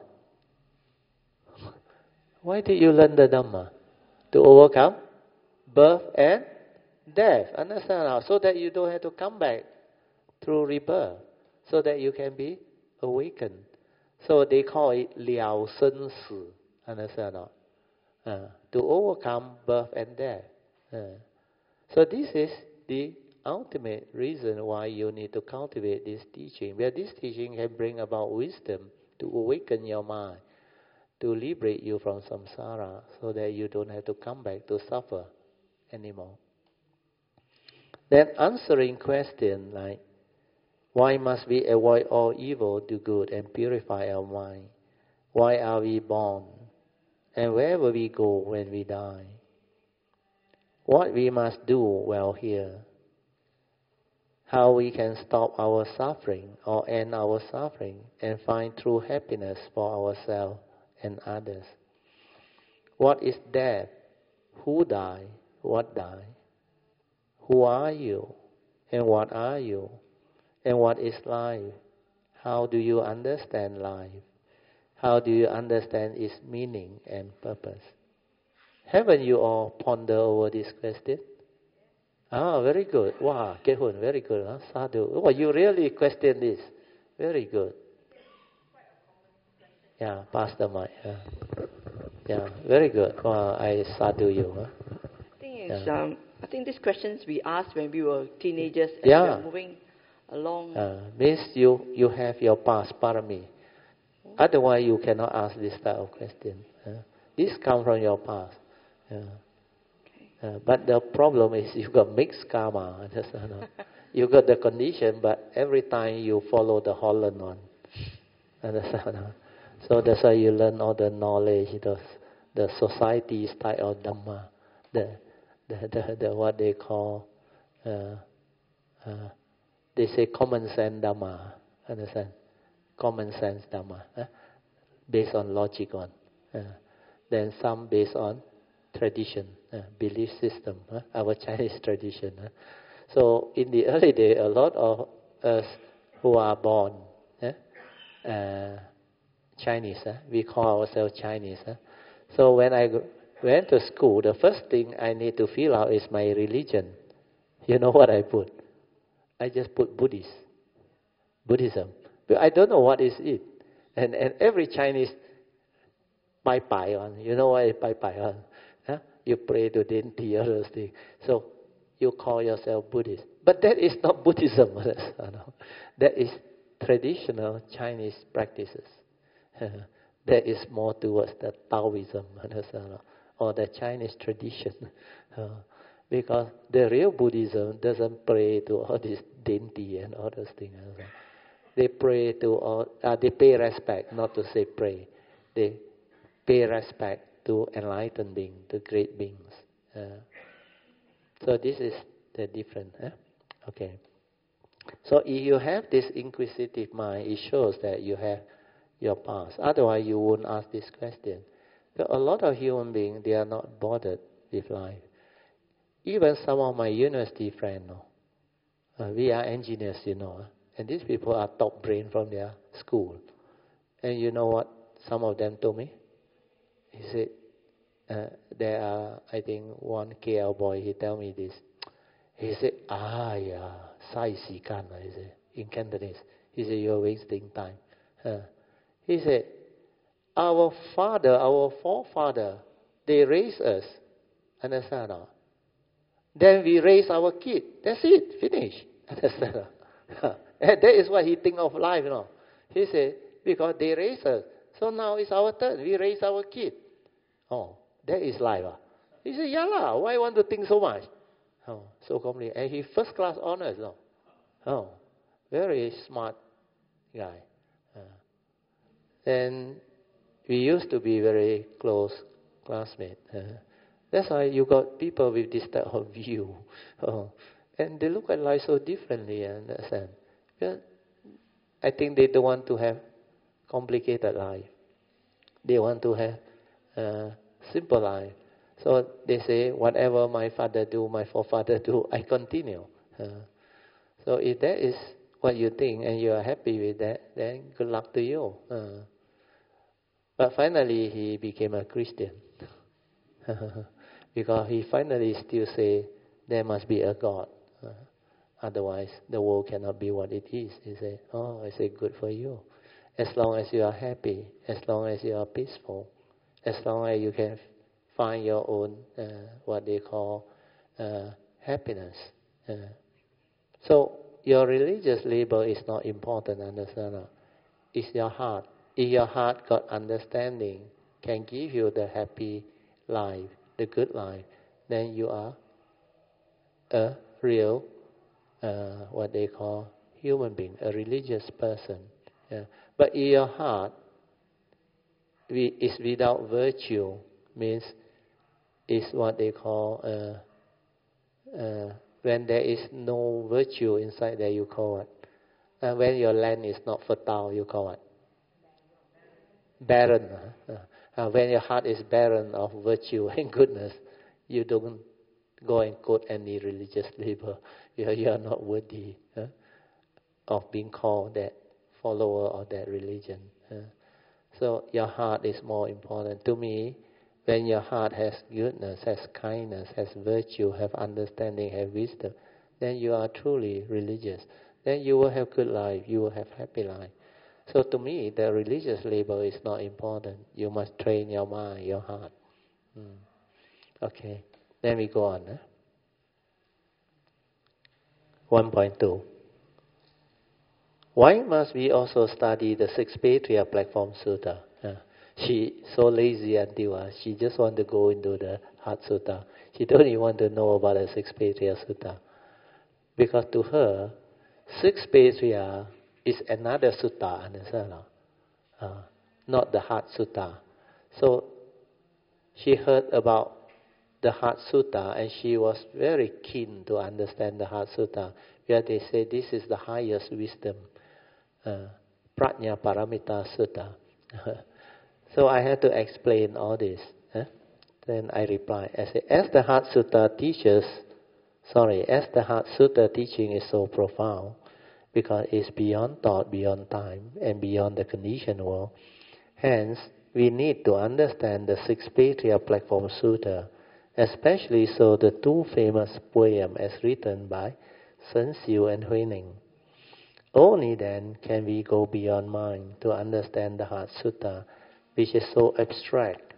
Why did you learn the Dhamma? To overcome birth and death. Understand now? So that you don't have to come back through rebirth. So that you can be awakened. So they call it Liao Shen Si. Understand now? Uh, to overcome birth and death. Uh. So this is the ultimate reason why you need to cultivate this teaching. Where this teaching can bring about wisdom to awaken your mind, to liberate you from samsara, so that you don't have to come back to suffer anymore. Then answering questions like, why must we avoid all evil, do good, and purify our mind? Why are we born? And where will we go when we die? What we must do while here? How we can stop our suffering or end our suffering and find true happiness for ourselves and others? What is death? Who die? What die? Who are you? And what are you? And what is life? How do you understand life? How do you understand its meaning and purpose? Haven't you all pondered over this question? Ah, very good. Wow, Kehun, very good. Huh? Sadhu. Oh, you really question this. Very good. Yeah, Pastor Mike. Yeah, yeah, very good. Wow, I sadhu you. Huh? I think it's, Yeah. um, I think these questions we asked when we were teenagers and Yeah. we were moving along. Uh, means you, you have your past parami. Otherwise, you cannot ask this type of question. Uh, this comes from your past. Uh, uh, but the problem is you got mixed karma. Understand? You got the condition, but every time you follow the Holland one. Understand? So that's why you learn all the knowledge, the, the society's type of Dhamma, the, the, the, the what they call, uh, uh, they say common sense Dhamma. Understand? Common sense Dhamma, eh? Based on logic one. Uh, then some based on tradition, uh, belief system, uh, our Chinese tradition. Uh. So in the early day, a lot of us who are born eh, uh, Chinese, uh, we call ourselves Chinese. Uh. So when I go, went to school, the first thing I need to fill out is my religion. You know what I put? I just put Buddhist, Buddhism. But I don't know what is it. And and every Chinese, bai bai on. You know what is bai bai on? Huh? You pray to Denti or those things. So you call yourself Buddhist. But that is not Buddhism. That is traditional Chinese practices. that is more towards the Taoism, understand, or the Chinese tradition. Uh, because the real Buddhism doesn't pray to all this dainty and all those things. They pray to all, uh, they pay respect, not to say pray. They pay respect to enlightened beings, to great beings. Uh, so this is the difference. Eh? Okay. So if you have this inquisitive mind, it shows that you have your past. Otherwise, you wouldn't ask this question. But a lot of human beings, they are not bothered with life. Even some of my university friends, no? uh, we are engineers, you know, uh, and these people are top brain from their school. And you know what some of them told me? He said, uh, there are, I think, one K L boy, he tell me this. He said, ah, yeah, sai si kan, he said, in Cantonese. He said, you're wasting time. Uh, he said, our father, our forefather, they raised us. Understand? No? Then we raise our kid. That's it. Finish. Understand? No? And that is what he think of life, you know. He said, because they raised us. So now it's our turn. We raise our kid. Oh, that is life. Ah. He said, yeah lah. Why want to think so much? Oh, so complicated. And he first class honors. No? Oh, very smart guy. Uh, and we used to be very close classmates. Uh, that's why you got people with this type of view. Oh, and they look at life so differently, I understand. Well, I think they don't want to have complicated life. They want to have uh, simple life. So they say, whatever my father do, my forefather do, I continue. Uh, so if that is what you think and you are happy with that, then good luck to you. Uh, but finally he became a Christian. Because he finally still say, there must be a God. Uh, otherwise the world cannot be what it is. He say, oh, I say, good for you. As long as you are happy, as long as you are peaceful, as long as you can find your own, uh, what they call, uh, happiness. Uh, so your religious label is not important, understand? It's your heart. If your heart got understanding, can give you the happy life, the good life, then you are a real, uh, what they call, human being, a religious person. Yeah. But if your heart we, is without virtue, means is what they call, uh, uh, when there is no virtue inside there, you call it. Uh, when your land is not fertile, you call it barren. Uh, uh, when your heart is barren of virtue and goodness, you don't go and quote any religious label. You, you are not worthy uh, of being called that follower of that religion. Uh, so your heart is more important. To me, when your heart has goodness, has kindness, has virtue, have understanding, have wisdom, then you are truly religious. Then you will have good life, you will have happy life. So to me, the religious label is not important. You must train your mind, your heart. Mm. Okay, then we go on. Eh? one point two. Why must we also study the Six Patriarch Platform Sutta? Uh, she so lazy until uh, she just want to go into the Heart Sutta. She don't even want to know about the Six Patriarch Sutta. Because to her, Six Patriarch is another sutta, understand? Uh, not the Heart Sutta. So she heard about the Heart Sutta and she was very keen to understand the Heart Sutta, where they say this is the highest wisdom, uh, Prajna Paramita Sutta. So I had to explain all this. Eh? Then I reply, I say, as the Heart Sutta teaches, sorry, as the Heart Sutta teaching is so profound, because it's beyond thought, beyond time, and beyond the conditioned world. Hence, we need to understand the Six Patriarch Platform Sutta, especially so the two famous poems as written by Sun Xiu and Hui Ning. Only then can we go beyond mind to understand the Heart Sutta, which is so abstract.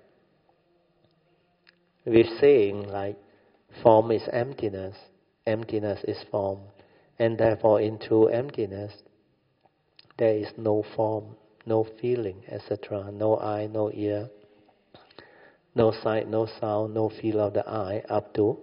We're saying like, form is emptiness, emptiness is form, and therefore in true emptiness, there is no form, no feeling, et cetera. No eye, no ear, no sight, no sound, no feel of the eye, up to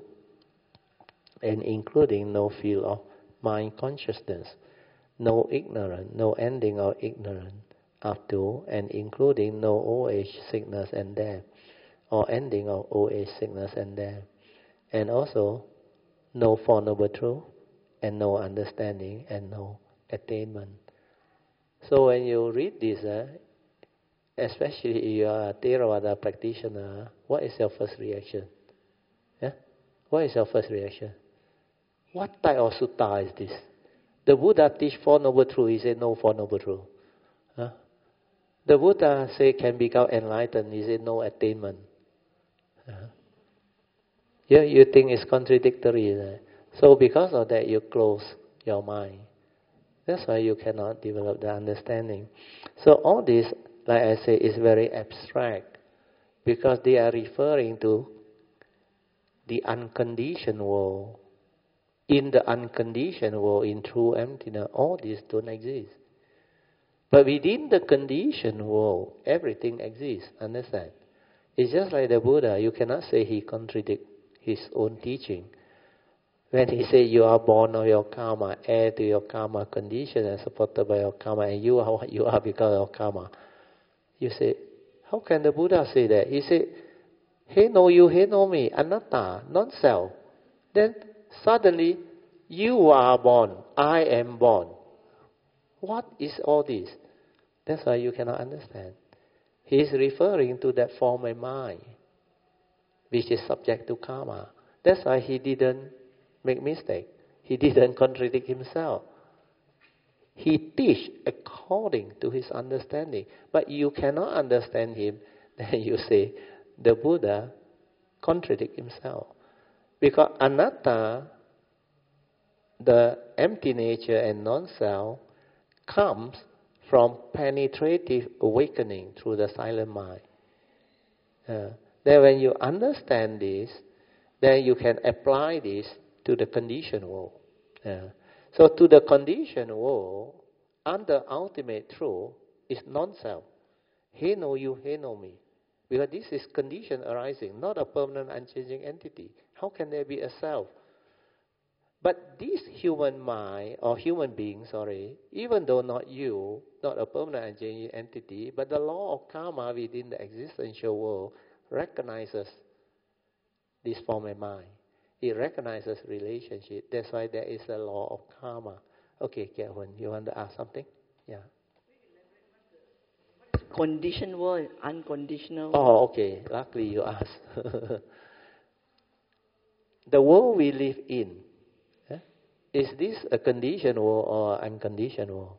and including no feel of mind consciousness, no ignorance, no ending of ignorance, up to and including no old age, sickness and death, or ending of old age, sickness and death, and also no Four Noble Truths, and no understanding, and no attainment. So when you read this, uh, especially if you are a Theravada practitioner, what is your first reaction? Yeah? What is your first reaction? What type of sutta is this? The Buddha teach Four Noble Truths, he said no Four Noble Truths. Huh? The Buddha say can become enlightened, he said no attainment. Uh-huh. Yeah, you think it's contradictory. Right? So because of that, you close your mind. That's why you cannot develop the understanding. So all this, like I say, is very abstract because they are referring to the unconditioned world. In the unconditioned world, in true emptiness, all this don't exist. But within the conditioned world, everything exists. Understand? It's just like the Buddha. You cannot say he contradicts his own teaching. When he says you are born of your karma, heir to your karma, conditioned and supported by your karma, and you are what you are because of karma. You say, how can the Buddha say that? He said, hey no you, hey no me, anatta, non-self. Then suddenly, you are born, I am born. What is all this? That's why you cannot understand. He is referring to that form of mind, which is subject to karma. That's why he didn't make mistake. He didn't contradict himself. He teach according to his understanding. But you cannot understand him, then you say, the Buddha contradict himself. Because anatta, the empty nature and non-self, comes from penetrative awakening through the silent mind. Uh, then when you understand this, then you can apply this to the conditioned world. Uh, so to the conditioned world, under ultimate truth, is non-self. He know you, he know me. Because this is condition arising, not a permanent unchanging entity. How can there be a self? But this human mind, or human being, sorry, even though not you, not a permanent unchanging entity, but the law of karma within the existential world recognizes this form of mind. It recognizes relationship. That's why there is a law of karma. Okay, Kevin, you want to ask something? Yeah. Conditioned world, unconditional. Oh, okay. Luckily you asked. The world we live in, eh? Is this a conditioned world or unconditioned world?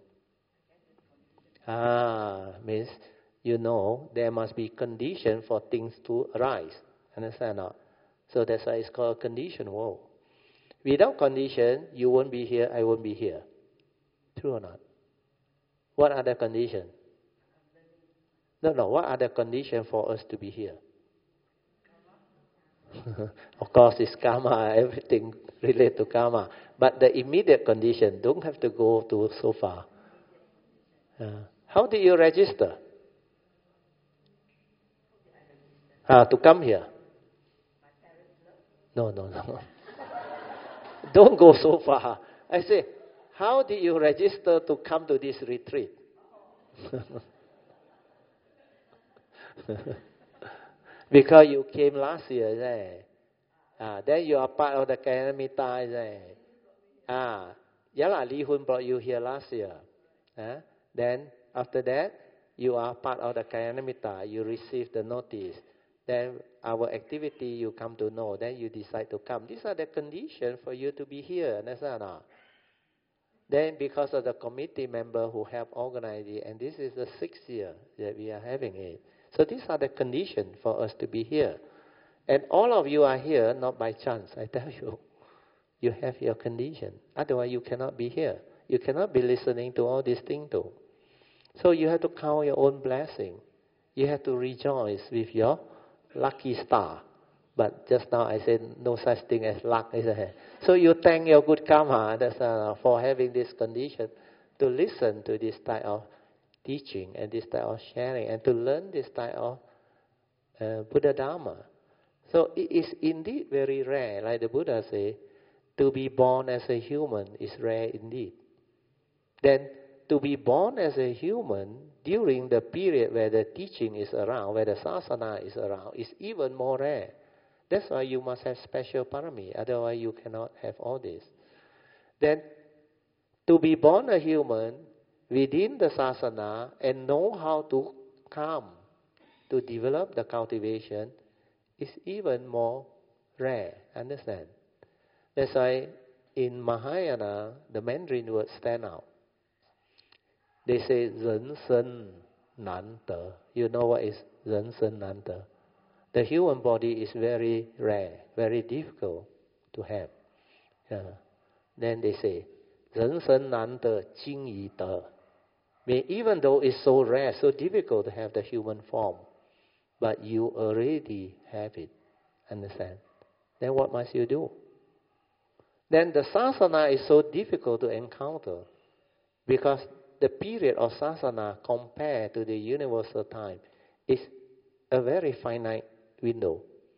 Ah, means, you know, there must be condition for things to arise. Understand or not? So that's why it's called a conditioned world. Without condition, you won't be here, I won't be here. True or not? What are the conditions? No, no. What are the conditions for us to be here? Of course, it's karma. Everything related to karma. But the immediate condition don't have to go to so far. Uh, how did you register? Uh, to come here? No, no, no. Don't go so far. I say, how did you register to come to this retreat? Because you came last year, right? Ah, then you are part of the Kayanamita, right? Ah, yeah, lah, Li Hun brought you here last year. Ah, then after that, you are part of the Kayanamita. You receive the notice. Then our activity you come to know. Then you decide to come. These are the conditions for you to be here. Understand or not? Then because of the committee member who help organize it, and this is the sixth year that we are having it. So these are the conditions for us to be here. And all of you are here not by chance, I tell you. You have your condition. Otherwise you cannot be here. You cannot be listening to all these things too. So you have to count your own blessing. You have to rejoice with your lucky star. But just now I said no such thing as luck, isn't it? So you thank your good karma that's, uh, for having this condition to listen to this type of teaching and this type of sharing and to learn this type of uh, Buddha Dharma. So it is indeed very rare, like the Buddha say, to be born as a human is rare indeed. Then to be born as a human during the period where the teaching is around, where the sasana is around, is even more rare. That's why you must have special parami, otherwise you cannot have all this. Then to be born a human within the sasana and know how to come, to develop the cultivation, is even more rare. Understand? That's why in Mahayana, the Mandarin words stand out. They say, 人生难得. You know what is 人生难得? The human body is very rare, very difficult to have. Yeah. Then they say, 人生难得今已得. Mean, even though it's so rare, so difficult to have the human form, but you already have it. Understand? Then what must you do? Then the sasana is so difficult to encounter because the period of sasana compared to the universal time is a very finite window.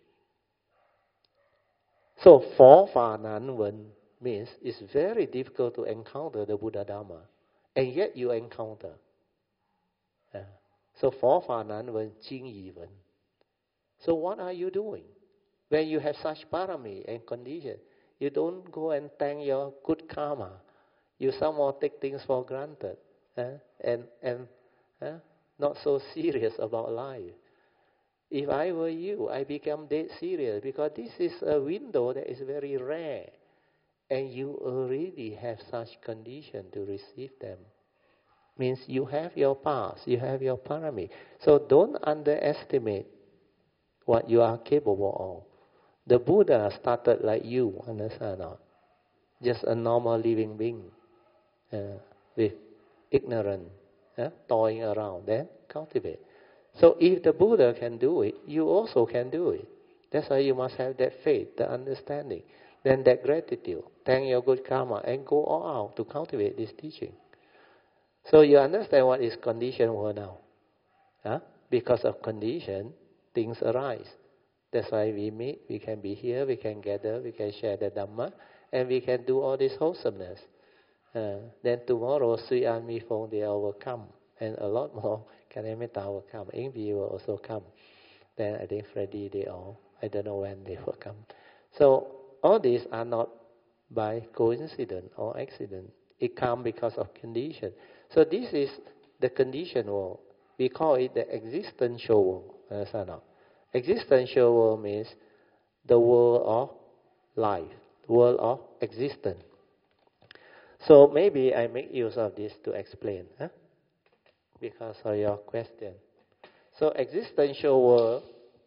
So, 佛法难闻 means it's very difficult to encounter the Buddha Dharma, and yet you encounter. Yeah. So, 佛法难闻经已闻. So, what are you doing? When you have such parami and condition, you don't go and thank your good karma. You somehow take things for granted eh? and, and eh? not so serious about life. If I were you, I become dead serious because this is a window that is very rare. And you already have such condition to receive them. Means you have your past, you have your parami. So don't underestimate what you are capable of. The Buddha started like you, understand or not? Just a normal living being uh, with ignorance, uh, toying around, then cultivate. So if the Buddha can do it, you also can do it. That's why you must have that faith, the understanding, then that gratitude, thank your good karma, and go all out to cultivate this teaching. So you understand what is conditioned world now. Huh? Because of condition, things arise. That's why we meet, we can be here, we can gather, we can share the Dhamma, and we can do all this wholesomeness. Uh, then tomorrow, Sri An Mi Fong, they all will come, and a lot more. Kanemita will come, Ingvi will also come. Then I think Freddy, they all, I don't know when they will come. So all these are not by coincidence or accident. It comes because of condition. So this is the condition world. We call it the existential world. Understand now? Existential world means the world of life, the world of existence. So maybe I make use of this to explain, huh? Because of your question. So existential world,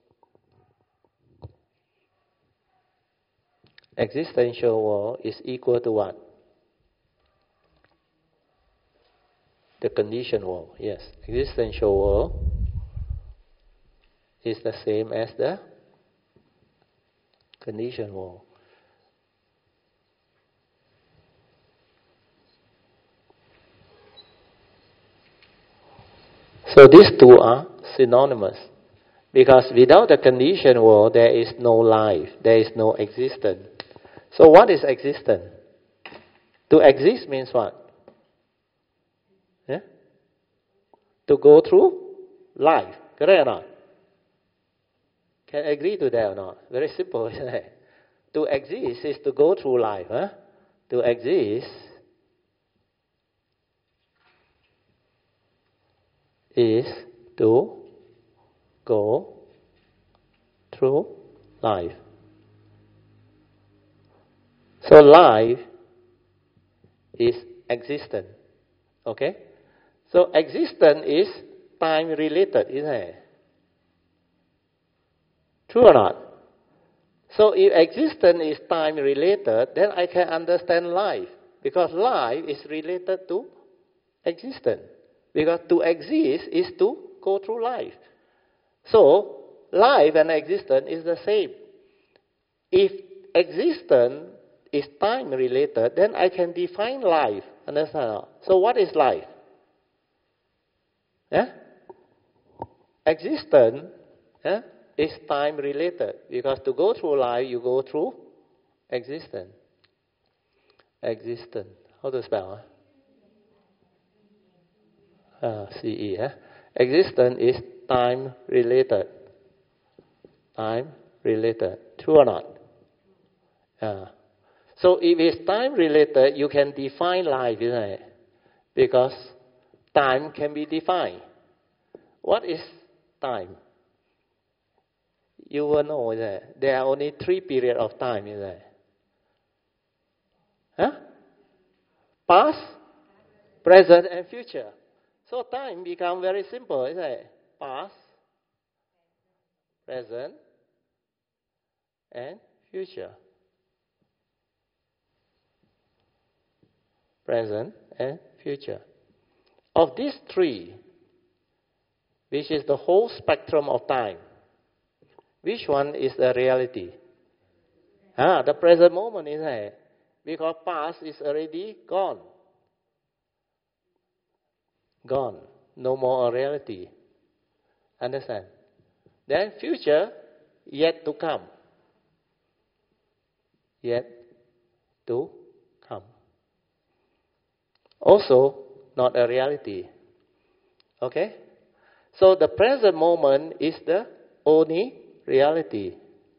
existential world is equal to what? The conditioned world, yes. Existential world is the same as the conditioned world. So these two are synonymous. Because without the conditioned world, there is no life, there is no existence. So what is existence? To exist means what? Yeah? To go through life, correct or not? Can I agree to that or not? Very simple, isn't it? To exist is to go through life. Huh? To exist is to go through life. So life is existence. Okay? So existence is time related, isn't it? True or not? So if existence is time related, then I can understand life. Because life is related to existence. Because to exist is to go through life. So life and existence is the same. If existence is time related, then I can define life. Understand? So what is life? Yeah? Existence yeah, is time related because to go through life, you go through existence. Existence. How to spell? Huh? Uh, C E. Huh? Existence is time related. Time related. True or not? Uh, so if it's time related, you can define life, isn't it? Because time can be defined. What is time? You will know that there are only three periods of time, isn't it? Huh? Past, present, and future. So time becomes very simple, isn't it? Past, present, and future. Present and future. Of these three, which is the whole spectrum of time, which one is the reality? Ah, the present moment, isn't it? Because past is already gone. Gone. No more a reality. Understand? Then future, yet to come. Yet to come. Also, not a reality. Okay? So the present moment is the only reality.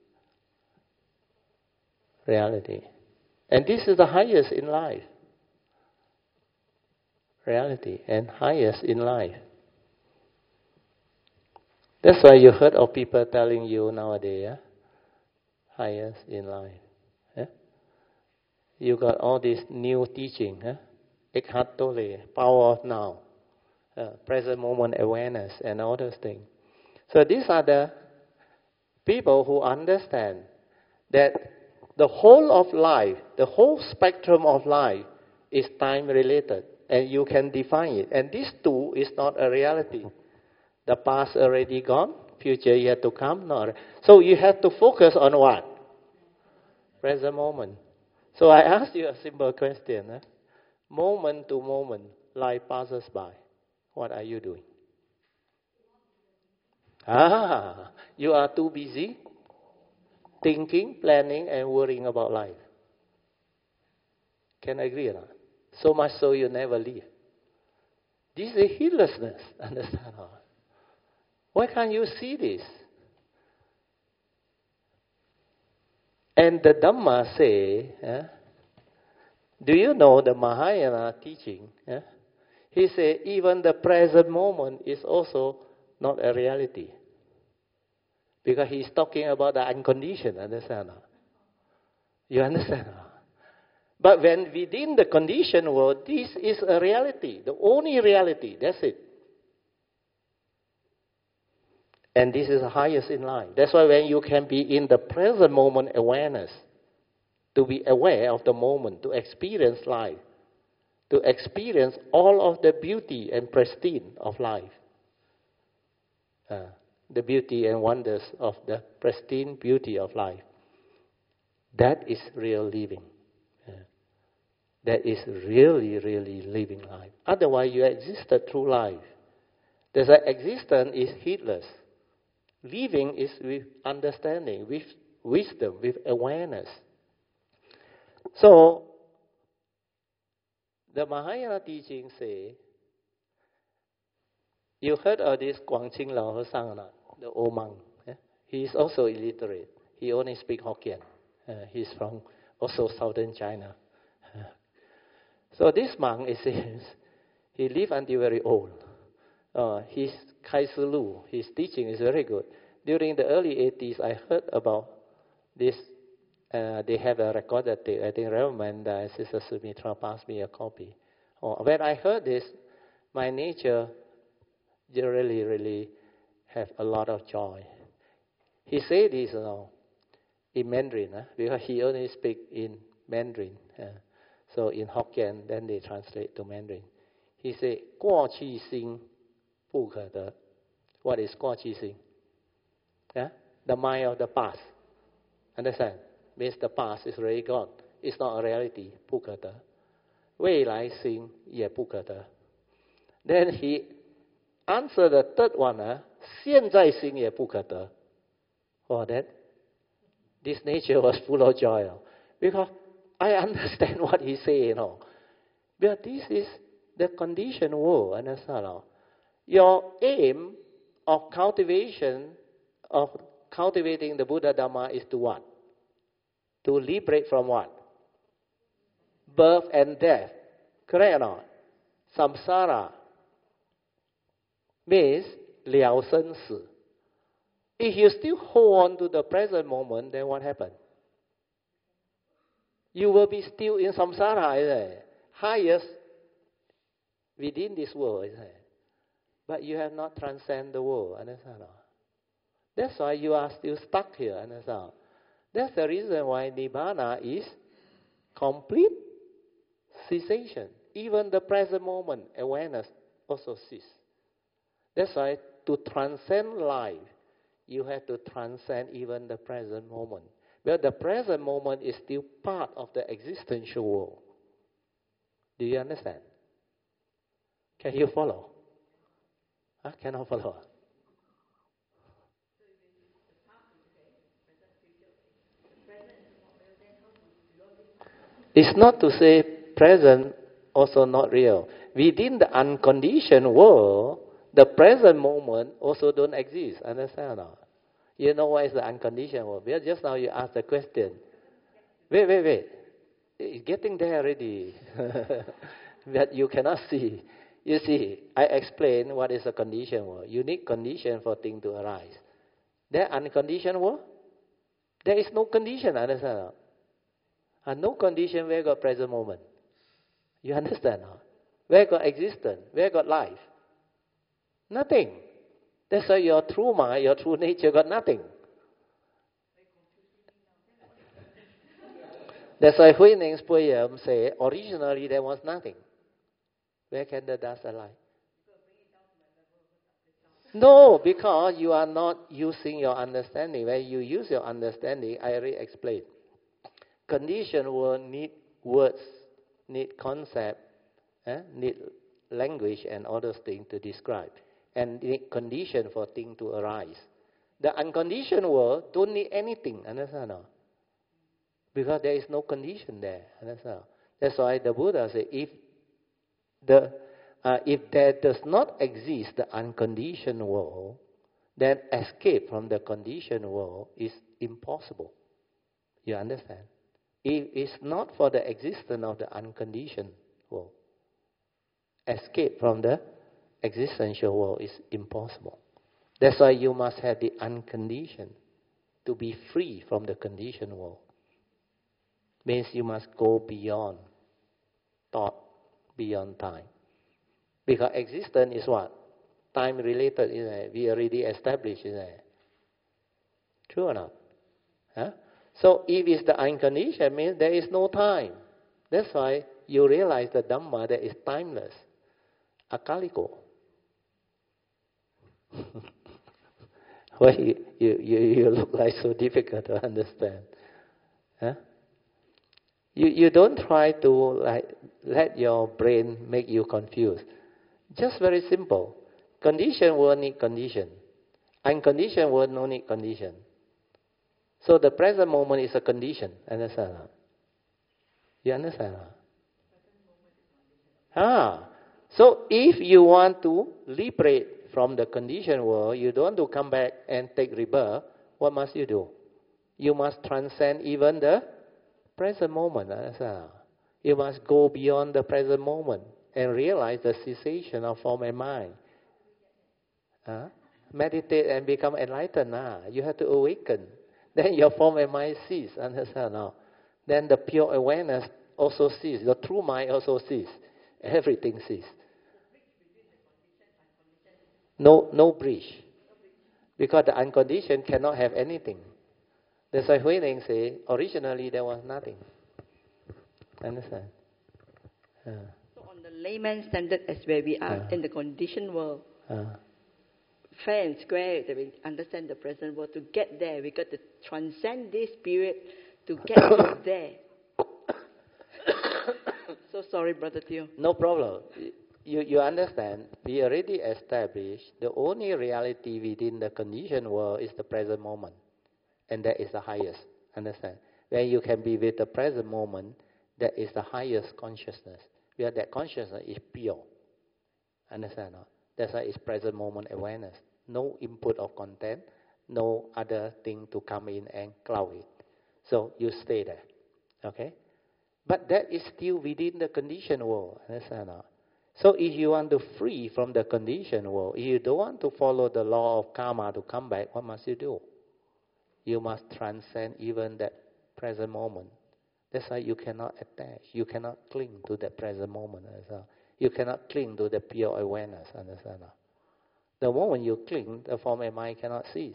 Reality. And this is the highest in life. Reality and highest in life. That's why you heard of people telling you nowadays, yeah? Highest in life. Yeah? You got all this new teaching, yeah? Eckhart Tolle, power of now, uh, present moment awareness, and all those things. So these are the people who understand that the whole of life, the whole spectrum of life is time related, and you can define it. And this too is not a reality. The past already gone, future yet to come. Not. So you have to focus on what? Present moment. So I ask you a simple question. Eh? Moment to moment, life passes by. What are you doing? Ah, you are too busy thinking, planning, and worrying about life. Can I agree or not? So much so you never leave. This is heedlessness. Understand? Why can't you see this? And the Dhamma say, eh, do you know the Mahayana teaching? Eh? He said even the present moment is also not a reality. Because he's talking about the unconditioned, understand? You understand? But when within the conditioned world, this is a reality, the only reality, that's it. And this is the highest in life. That's why when you can be in the present moment awareness, to be aware of the moment, to experience life, to experience all of the beauty and pristine of life. Uh, the beauty and wonders of the pristine beauty of life. That is real living. Uh, that is really, really living life. Otherwise, you existed through life. There's an existence is heedless. Living is with understanding, with wisdom, with awareness. So, the Mahayana teaching say, you heard of this Guangqing Lao Hesang or not? The old monk. Eh? He is also illiterate. He only speaks Hokkien. Uh, he's from also southern China. Uh, so this monk, it says, he lived until very old. Uh, his Kai Su Lu, his teaching is very good. During the early eighties, I heard about this. Uh, they have a recorded tape. I think Reverend uh, Sister Sumitra passed me a copy. Oh, when I heard this, my nature really, really have a lot of joy. He said this you know, in Mandarin, uh, because he only speaks in Mandarin. Uh, so in Hokkien, then they translate to Mandarin. He said, 过去心不可得. What is 过去心? Yeah? The mind of the past. Understand? Means the past is already gone. It's not a reality. 不可得. 未来心也不可得. Then he answer the third one, uh, 现在行也不可得. Oh, that this nature was full of joy. Uh, because I understand what he say, you know. But this is the conditioned world, understand? Uh, your aim of cultivation, of cultivating the Buddha Dhamma is to what? To liberate from what? Birth and death. Correct or not? Samsara means 了生死. If you still hold on to the present moment, then what happens? You will be still in samsara, isn't it? Highest within this world, isn't it? But you have not transcended the world, understand? That's why you are still stuck here, understand? That's the reason why Nibbana is complete cessation. Even the present moment, awareness also ceases. That's why to transcend life, you have to transcend even the present moment. But the present moment is still part of the existential world. Do you understand? Can you follow? Huh? Cannot follow. It's not to say present also not real. Within the unconditioned world, the present moment also don't exist. Understand or not? You know what is the unconditioned world? Because just now you asked the question. Wait, wait, wait. It's getting there already. But you cannot see. You see, I explained what is a conditioned world. You need condition for things to arise. That unconditioned world, there is no condition. Understand or not? And no condition where got present moment. You understand? Huh? Where got existence? Where got life? Nothing. That's why your true mind, your true nature got nothing. That's why Huineng's poem say, originally there was nothing. Where can the dust alight? No, because you are not using your understanding. When you use your understanding, I already explained. Condition will need words, need concept, eh? need language and all those things to describe. And need condition for things to arise. The unconditioned world don't need anything, understand? No? Because there is no condition there, understand? That's why the Buddha said, if the uh, if there does not exist the unconditioned world, then escape from the conditioned world is impossible. You understand? If it's not for the existence of the unconditioned world, escape from the existential world is impossible. That's why you must have the unconditioned to be free from the conditioned world. Means you must go beyond thought, beyond time. Because existence is what? Time related, isn't it? We already established, isn't it? True or not? Huh? So if it's the unconditioned, means there is no time. That's why you realize the Dhamma that is timeless. Akaliko. Why you, you, you, you look like so difficult to understand? Huh? You, you don't try to like let your brain make you confused. Just very simple. Condition will need condition. Unconditioned will no need condition. So the present moment is a condition. Understand? You understand? Ah. So if you want to liberate from the conditioned world, you don't want to come back and take rebirth, what must you do? You must transcend even the present moment. You must go beyond the present moment and realize the cessation of form and mind. Huh? Meditate and become enlightened. Ah. You have to awaken. Then your form and mind cease. Understand now? Then the pure awareness also cease. The true mind also cease. Everything cease. No, no bridge. Because the unconditioned cannot have anything. That's why Huineng say, originally there was nothing. Understand? Uh. So on the layman standard as where we are uh. in the conditioned world, uh. fair and square that we understand the present world. To get there, we got to transcend this period to get to there. So sorry, Brother Teo. No problem. you, you understand, we already established the only reality within the conditioned world is the present moment. And that is the highest. Understand? When you can be with the present moment, that is the highest consciousness. Where that consciousness is pure. Understand? No? That's why it's present moment awareness. No input of content, no other thing to come in and cloud it. So you stay there. Okay? But that is still within the conditioned world. Understand? No? So if you want to free from the conditioned world, if you don't want to follow the law of karma to come back, what must you do? You must transcend even that present moment. That's why you cannot attach. You cannot cling to that present moment. Understand? You cannot cling to the pure awareness. Understand? The moment you cling, the form and mind cannot cease.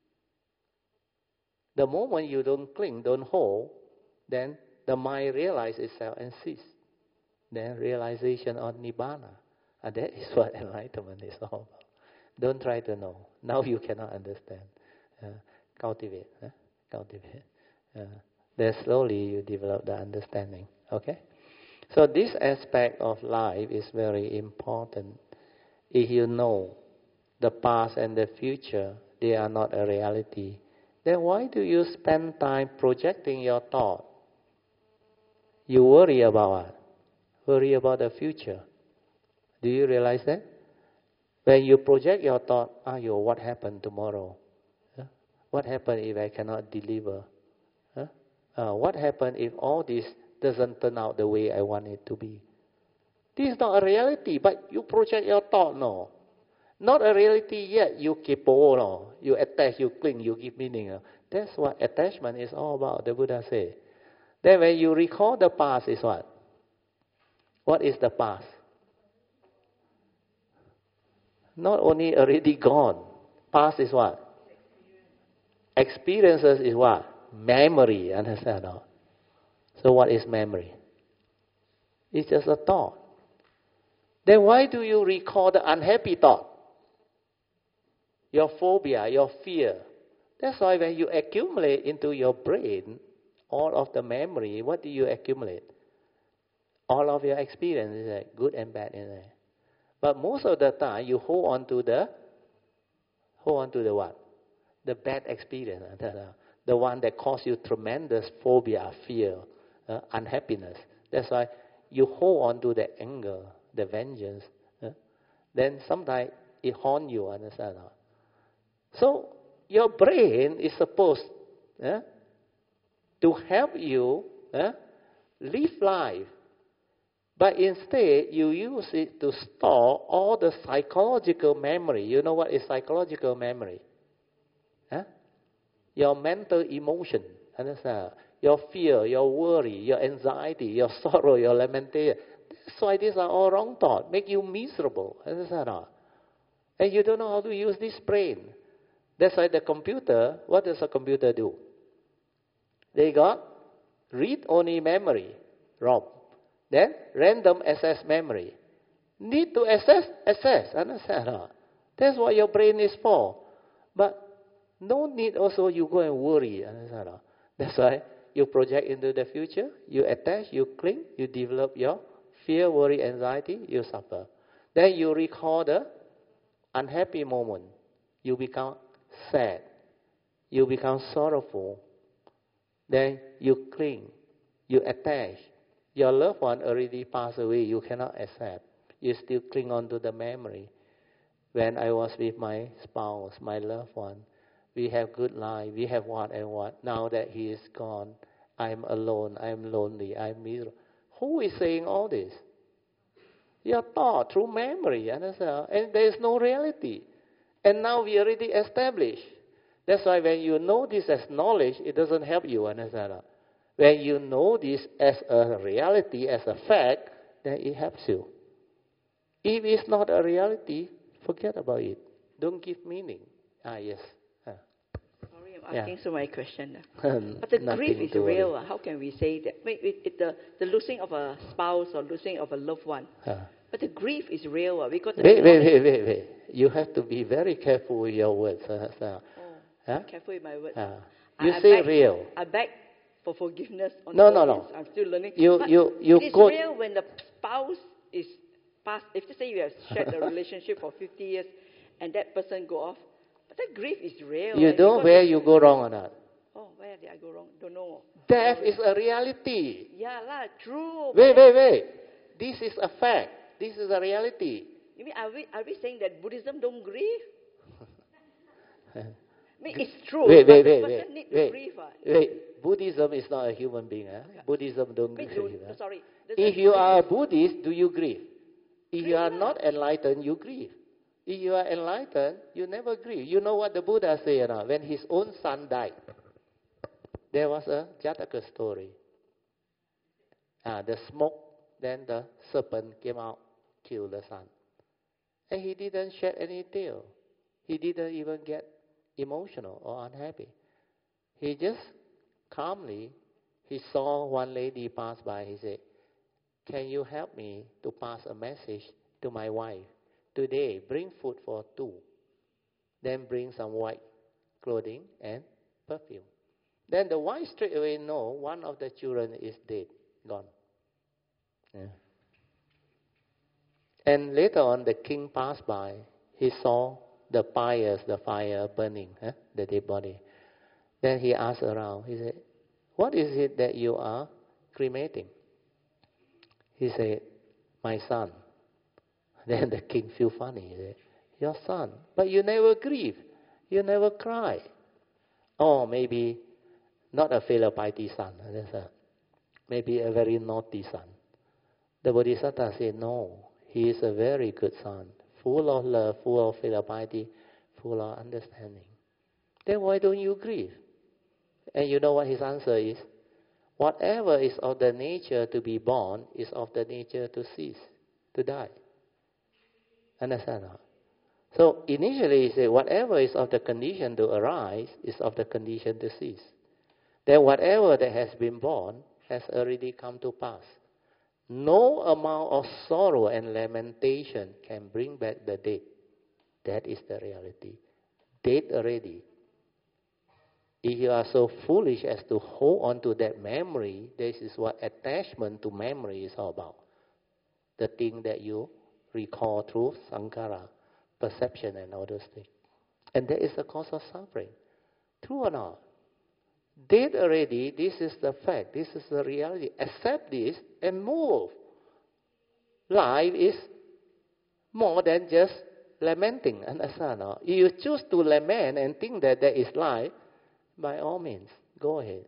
The moment you don't cling, don't hold, then the mind realizes itself and cease. Then realization on Nibbana. And that is what enlightenment is all about. Don't try to know. Now you cannot understand. Uh, cultivate. Huh? Cultivate. Uh, then slowly you develop the understanding. Okay? So this aspect of life is very important. If you know the past and the future, they are not a reality, then why do you spend time projecting your thought? You worry about what? Worry about the future. Do you realize that? When you project your thought, ah, yo, what happened tomorrow? Huh? What happened if I cannot deliver? Huh? Uh, what happened if all this doesn't turn out the way I want it to be? This is not a reality, but you project your thought, no. Not a reality yet, you keep on, no. You attach, you cling, you give meaning. No. That's what attachment is all about, the Buddha said. Then when you recall the past is what? What is the past? Not only already gone. Past is what? Experiences is what? Memory, understand? No? So what is memory? It's just a thought. Then why do you recall the unhappy thought? Your phobia, your fear. That's why when you accumulate into your brain all of the memory, what do you accumulate? All of your experiences, good and bad in there. But most of the time, you hold on to the, hold on to the what? The bad experience. The one that caused you tremendous phobia, fear, uh, unhappiness. That's why you hold on to the anger, the vengeance. Uh, then sometimes it haunts you, understand? So your brain is supposed uh, to help you uh, live life. But instead, you use it to store all the psychological memory. You know what is psychological memory? Huh? Your mental emotion. Understand? Your fear, your worry, your anxiety, your sorrow, your lamentation. That's why these are all wrong thoughts. Make you miserable. Understand? And you don't know how to use this brain. That's why the computer, what does a computer do? They got read-only memory, ROM. Then random access memory. Need to access, access. Understand? That's what your brain is for. But no need also you go and worry. Understand? That's why you project into the future, you attach, you cling, you develop your fear, worry, anxiety, you suffer. Then you recall the unhappy moment. You become sad. You become sorrowful. Then you cling, you attach. Your loved one already passed away, you cannot accept. You still cling on to the memory. When I was with my spouse, my loved one, we have good life, we have what and what. Now that he is gone, I'm alone, I'm lonely, I'm miserable. Who is saying all this? Your thought through memory, understand? And there is no reality. And now we already established. That's why when you know this as knowledge, it doesn't help you, understand? When you know this as a reality, as a fact, then it helps you. If it's not a reality, forget about it. Don't give meaning. Ah, yes. Ah. Sorry, I'm asking Yeah. so many questions. But the grief is real. How can we say that? Wait, wait, it, the, the losing of a spouse or losing of a loved one. Ah. But the grief is real. We got to Wait, wait, wait, wait, wait. You have to be very careful with your words. Uh, Oh, huh? careful with my words. Ah. I- You I say beg- real. I beg for forgiveness on No, all no, no. this. I'm still learning. You- But you- you it is quote- real when the spouse is past, if you say you have shared a relationship for fifty years and that person go off, but that grief is real. You right? know Because where you go wrong or not? Oh, where did I go wrong? Don't know. Death is a reality. Yeah, lah, true. Wait, wait, wait. This is a fact. This is a reality. You mean, are we, are we saying that Buddhism don't grieve? I mean, it's true. Wait, but wait, the wait, person wait, need to wait, grieve. Uh. wait. Buddhism is not a human being. Eh? Yeah. Buddhism don't Wait, grieve. do, eh? sorry. Does If that you grieve? are a Buddhist, do you grieve? If Grieve you are lah. not enlightened, you grieve. If you are enlightened, you never grieve. You know what the Buddha said, you know, when his own son died. There was a Jataka story. Ah, the smoke, then the serpent came out, killed the son. And he didn't shed any tear. He didn't even get emotional or unhappy. He just calmly, he saw one lady pass by. He said, "Can you help me to pass a message to my wife? Today, bring food for two. Then bring some white clothing and perfume." Then the wife straight away know one of the children is dead, gone. Yeah. And later on, the king passed by. He saw the pyres, the fire burning, huh? the dead body. Then he asked around. He said, "What is it that you are cremating?" He said, "My son." Then the king feel funny. He said, "Your son? But you never grieve. You never cry." Or maybe not a filial piety son. That's a, maybe a very naughty son. The Bodhisattva said, "No, he is a very good son, full of love, full of filial piety, full of understanding. Then why don't you grieve?" And you know what his answer is? Whatever is of the nature to be born is of the nature to cease, to die. Understand? Huh? So initially he said, whatever is of the condition to arise is of the condition to cease. Then whatever that has been born has already come to pass. No amount of sorrow and lamentation can bring back the dead. That is the reality. Dead already. If you are so foolish as to hold on to that memory, this is what attachment to memory is all about. The thing that you recall through sankhara, perception and all those things. And that is the cause of suffering. True or not? Dead already, this is the fact, this is the reality. Accept this and move. Life is more than just lamenting. Understand? No? If you choose to lament and think that that is life, by all means, go ahead.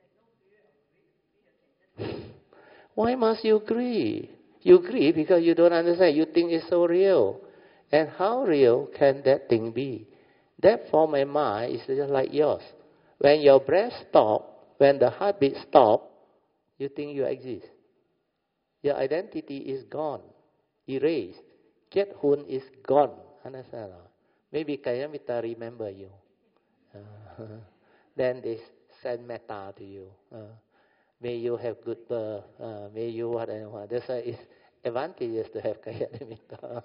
Why must you grieve? You grieve because you don't understand. You think it's so real. And how real can that thing be? That form and mind is just like yours. When your breath stops, when the heartbeat stops, you think you exist. Your identity is gone, erased. Ket Hun is gone. Understand? Maybe Kayamita remember you. Uh, then they send metta to you. Uh, may you have good birth. Uh, may you what and what. That's why it's advantageous to have Kayamita.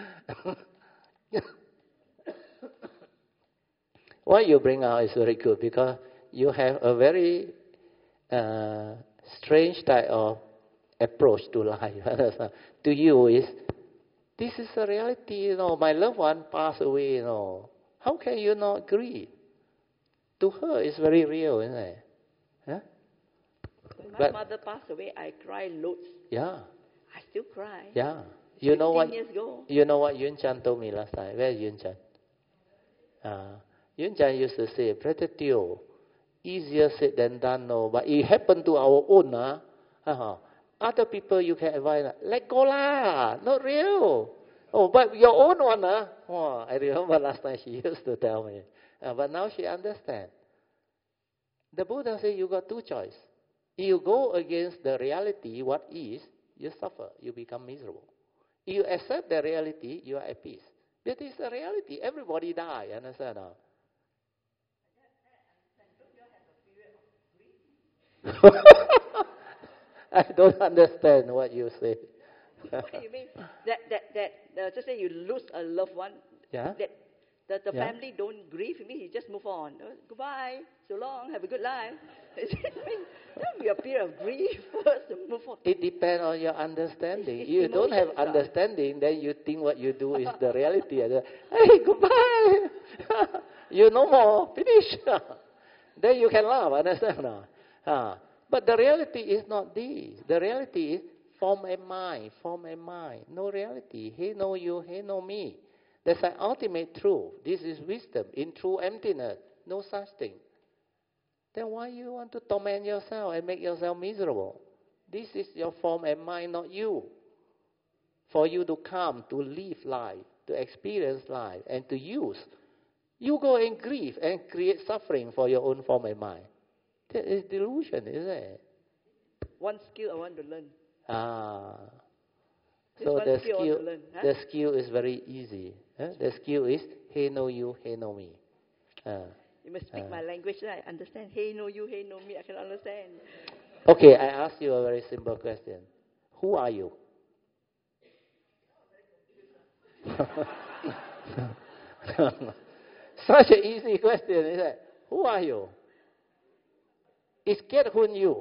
What you bring out is very good because you have a very uh, strange type of approach to life. To you is, this is a reality, you know, my loved one passed away, you know. How can you not grieve? To her, it's very real, isn't it? Huh? When my But, mother passed away, I cried loads. yeah, I still cry. yeah. You know what? years ago. You know what Yun Chan told me last time. Where is Yun Chan? Uh, Yun Chan used to say, "Brother Teo, easier said than done, no. But it happened to our own, ah. Uh-huh. Other people you can advise, let go lah, not real. Oh, but your own one, ah. Oh, I remember last time she used to tell me. Uh, but now she understands. The Buddha said you got two choices. You go against the reality, what is, you suffer, you become miserable. If you accept the reality, you are at peace. That is the reality. Everybody die, understand? Huh? I don't understand what you say. What do you mean? That, that, that, uh, just say you lose a loved one. Yeah? That The, the Yeah. family don't grieve me. He just move on. Uh, Goodbye. So long. Have a good life. There will be a period of grief first to move on. It depends on your understanding. It's- You it's don't have emotions, ah. understanding, then you think what you do is the reality. And then, hey, goodbye. You no more. Finish. Then you can laugh. Understand? No? Ah. But the reality is not this. The reality is form a mind, form a mind. No reality. He know you, he know me. That's the ultimate truth. This is wisdom. In true emptiness, no such thing. Then why you want to torment yourself and make yourself miserable? This is your form and mind, not you. For you to come, to live life, to experience life, and to use. You go and grieve and create suffering for your own form and mind. That is delusion, isn't it? One skill I want to learn. Ah. This So one the skill I want skill, to learn, huh? the skill is very easy. Huh? The skill is, he know you, he know me. Ah. You must speak Uh. my language, then I understand. Hey, no you, hey, no me. I can understand. Okay, I ask you a very simple question. Who are you? Such an easy question, isn't it? Who are you? Is Kiet Hun you?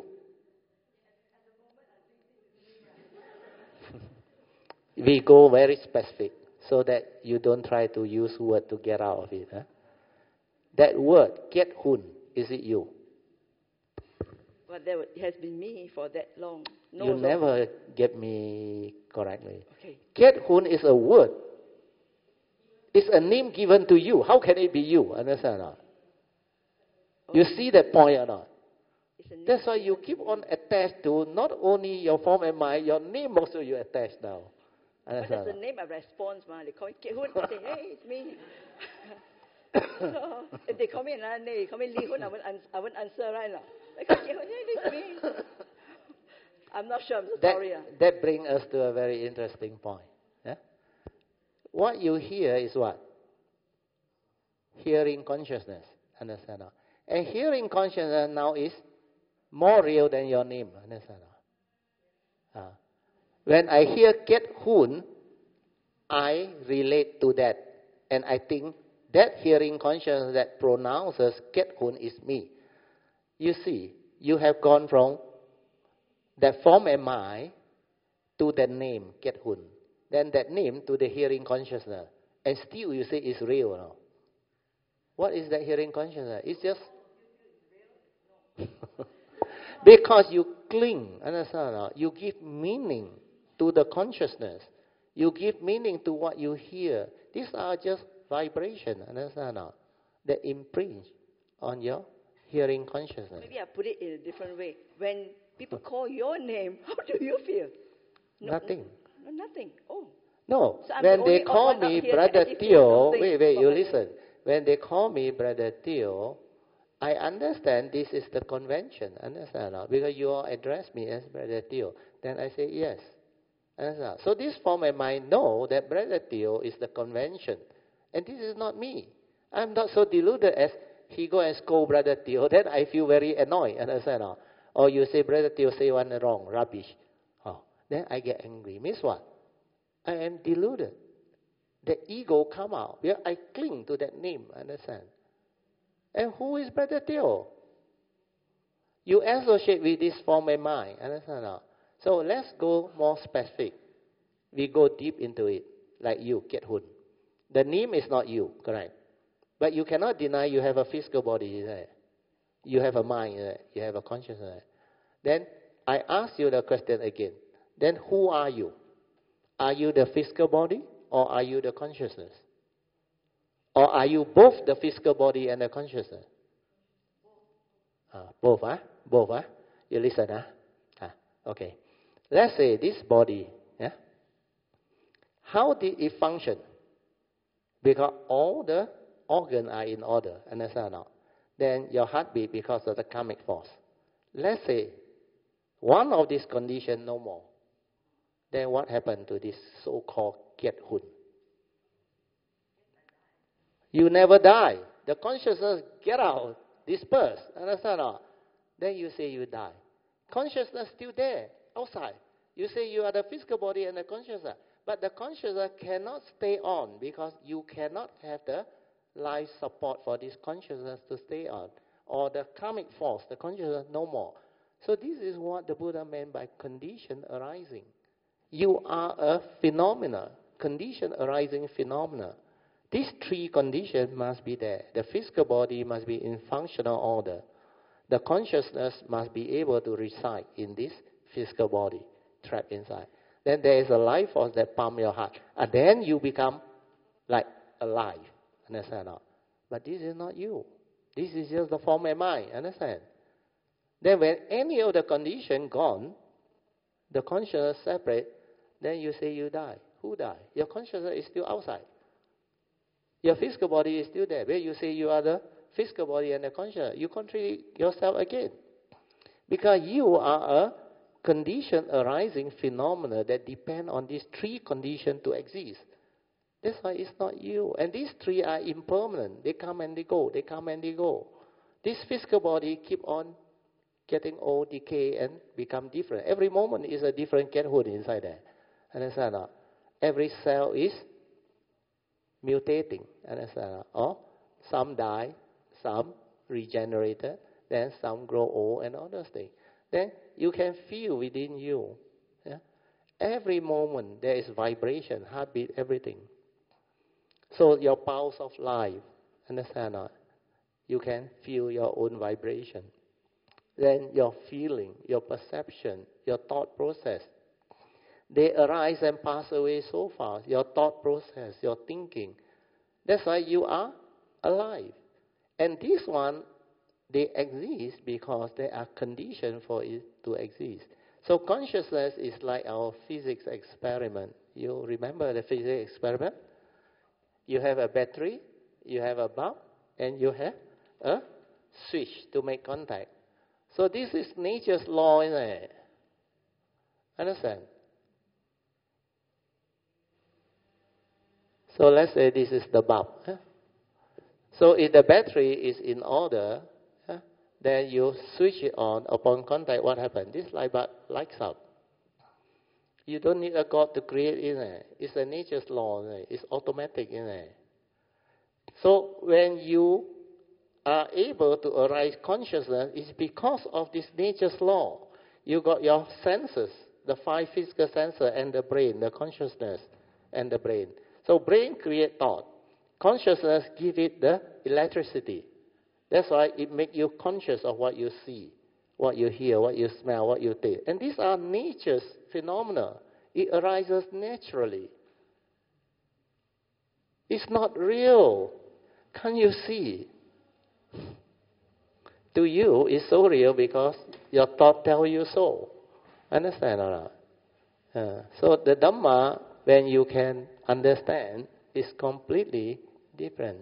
We go very specific so that you don't try to use word to get out of it. Huh? That word, Kiet Hun, is it you? But that it has been me for that long. No, you no. never get me correctly. Okay. Kiet Hun is a word. It's a name given to you. How can it be you? Understand or not? You see that point or not? It's a name That's why you given keep to on me. attached to not only your form and mind, your name also you attach now. But Understand? that's or the not? name of response, man. They call me Kiet Hun. I say, hey, it's me. So, if they call me another name, they call me Lee Hun, I won't, ans- I won't answer right now. They call Kiet Hun, hey, it's me. I'm not sure. I'm so That, sorry. ah. that brings us to a very interesting point. Yeah? What you hear is what? Hearing consciousness. Understand? or not? And hearing consciousness now is more real than your name. Understand? or not? Ah. When I hear Kiet Hun, I relate to that. And I think that hearing consciousness that pronounces Kiet Hun is me. You see, you have gone from that form and mind to the name Kiet Hun. Then that name to the hearing consciousness. And still you say it's real now. What is that hearing consciousness? It's just because you cling, understand? or not? You give meaning to the consciousness. You give meaning to what you hear. These are just vibration, understand? or not? That imprint on your hearing consciousness. Maybe I put it in a different way. When people call your name, how do you feel? No, Nothing. No, nothing. Oh. No, So I'm when the they only odd call one out me here Brother that actually feels Theo, something wait, wait, about you my name. listen. When they call me Brother Theo, I understand this is the convention, understand? or not? Because you all address me as Brother Theo. Then I say yes. Understand? So this form and mind know that Brother Theo is the convention. And this is not me. I'm not so deluded as he go and scold Brother Theo. Then I feel very annoyed, understand? or not? Or you say Brother Theo say one wrong, rubbish. Oh, then I get angry. Means what? I am deluded. The ego come out. Yeah, I cling to that name, understand? And who is Brother Theo? You associate with this form and mind, understand? or not? So let's go more specific. We go deep into it, like you, Kiet Hun. The name is not you, correct? But you cannot deny you have a physical body, isn't it? You have a mind, isn't it? You have a consciousness. Then I ask you the question again. Then who are you? Are you the physical body or are you the consciousness? Or are you both the physical body and the consciousness? Uh, both, huh? Both, huh? You listen, huh? Ah, okay. Let's say this body, yeah? How did it function? Because all the organs are in order, understand or not? Then your heartbeat because of the karmic force. Let's say one of these conditions no more. Then what happened to this so-called Kiet Hun? You never die. The consciousness get out, disperse, understand or not? Then you say you die. Consciousness still there, outside. You say you are the physical body and the consciousness. But the consciousness cannot stay on because you cannot have the life support for this consciousness to stay on, or the karmic force, the consciousness no more. So this is what the Buddha meant by condition arising. You are a phenomena, condition arising phenomena. These three conditions must be there. The physical body must be in functional order. The consciousness must be able to reside in this physical body, trapped inside. Then there is a life force that pumps your heart. And then you become like alive. Understand or not? But this is not you. This is just the form and mind. Understand? Then when any of the condition gone, the consciousness separate, then you say you die. Who died? Your consciousness is still outside. Your physical body is still there. Where you say you are the physical body and the consciousness, you contradict yourself again. Because you are a condition arising phenomena that depend on these three conditions to exist. That's why it's not you. And these three are impermanent. They come and they go. They come and they go. This physical body keep on getting old, decay, and become different. Every moment is a different cathood inside there. Understand or not? Every cell is mutating. Understand or not? Or some die, some regenerated, then some grow old and all those things. Then you can feel within you. Yeah? Every moment there is vibration, heartbeat, everything. So your pulse of life, understand or not? You can feel your own vibration. Then your feeling, your perception, your thought process, they arise and pass away so fast. Your thought process, your thinking. That's why you are alive. And this one, they exist because there are conditions for it to exist. So consciousness is like our physics experiment. You remember the physics experiment? You have a battery, you have a bulb, and you have a switch to make contact. So this is nature's law, isn't it? Understand? So let's say this is the bulb. Huh? So if the battery is in order, huh, then you switch it on. Upon contact, what happens? This light bulb lights up. You don't need a God to create it. It's a nature's law. It's automatic. So when you are able to arise consciousness, it's because of this nature's law. You got your senses, the five physical senses and the brain, the consciousness and the brain. So brain create thought. Consciousness give it the electricity. That's why it make you conscious of what you see, what you hear, what you smell, what you taste. And these are nature's phenomena. It arises naturally. It's not real. Can you see? To you, it's so real because your thought tell you so. Understand or not? Uh, so the Dhamma, when you can understand, is completely different.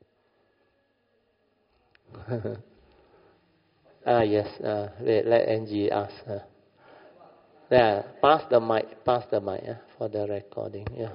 ah, yes. Uh, wait, let Angie ask. Uh, yeah, pass the mic. Pass the mic uh, for the recording. Yeah.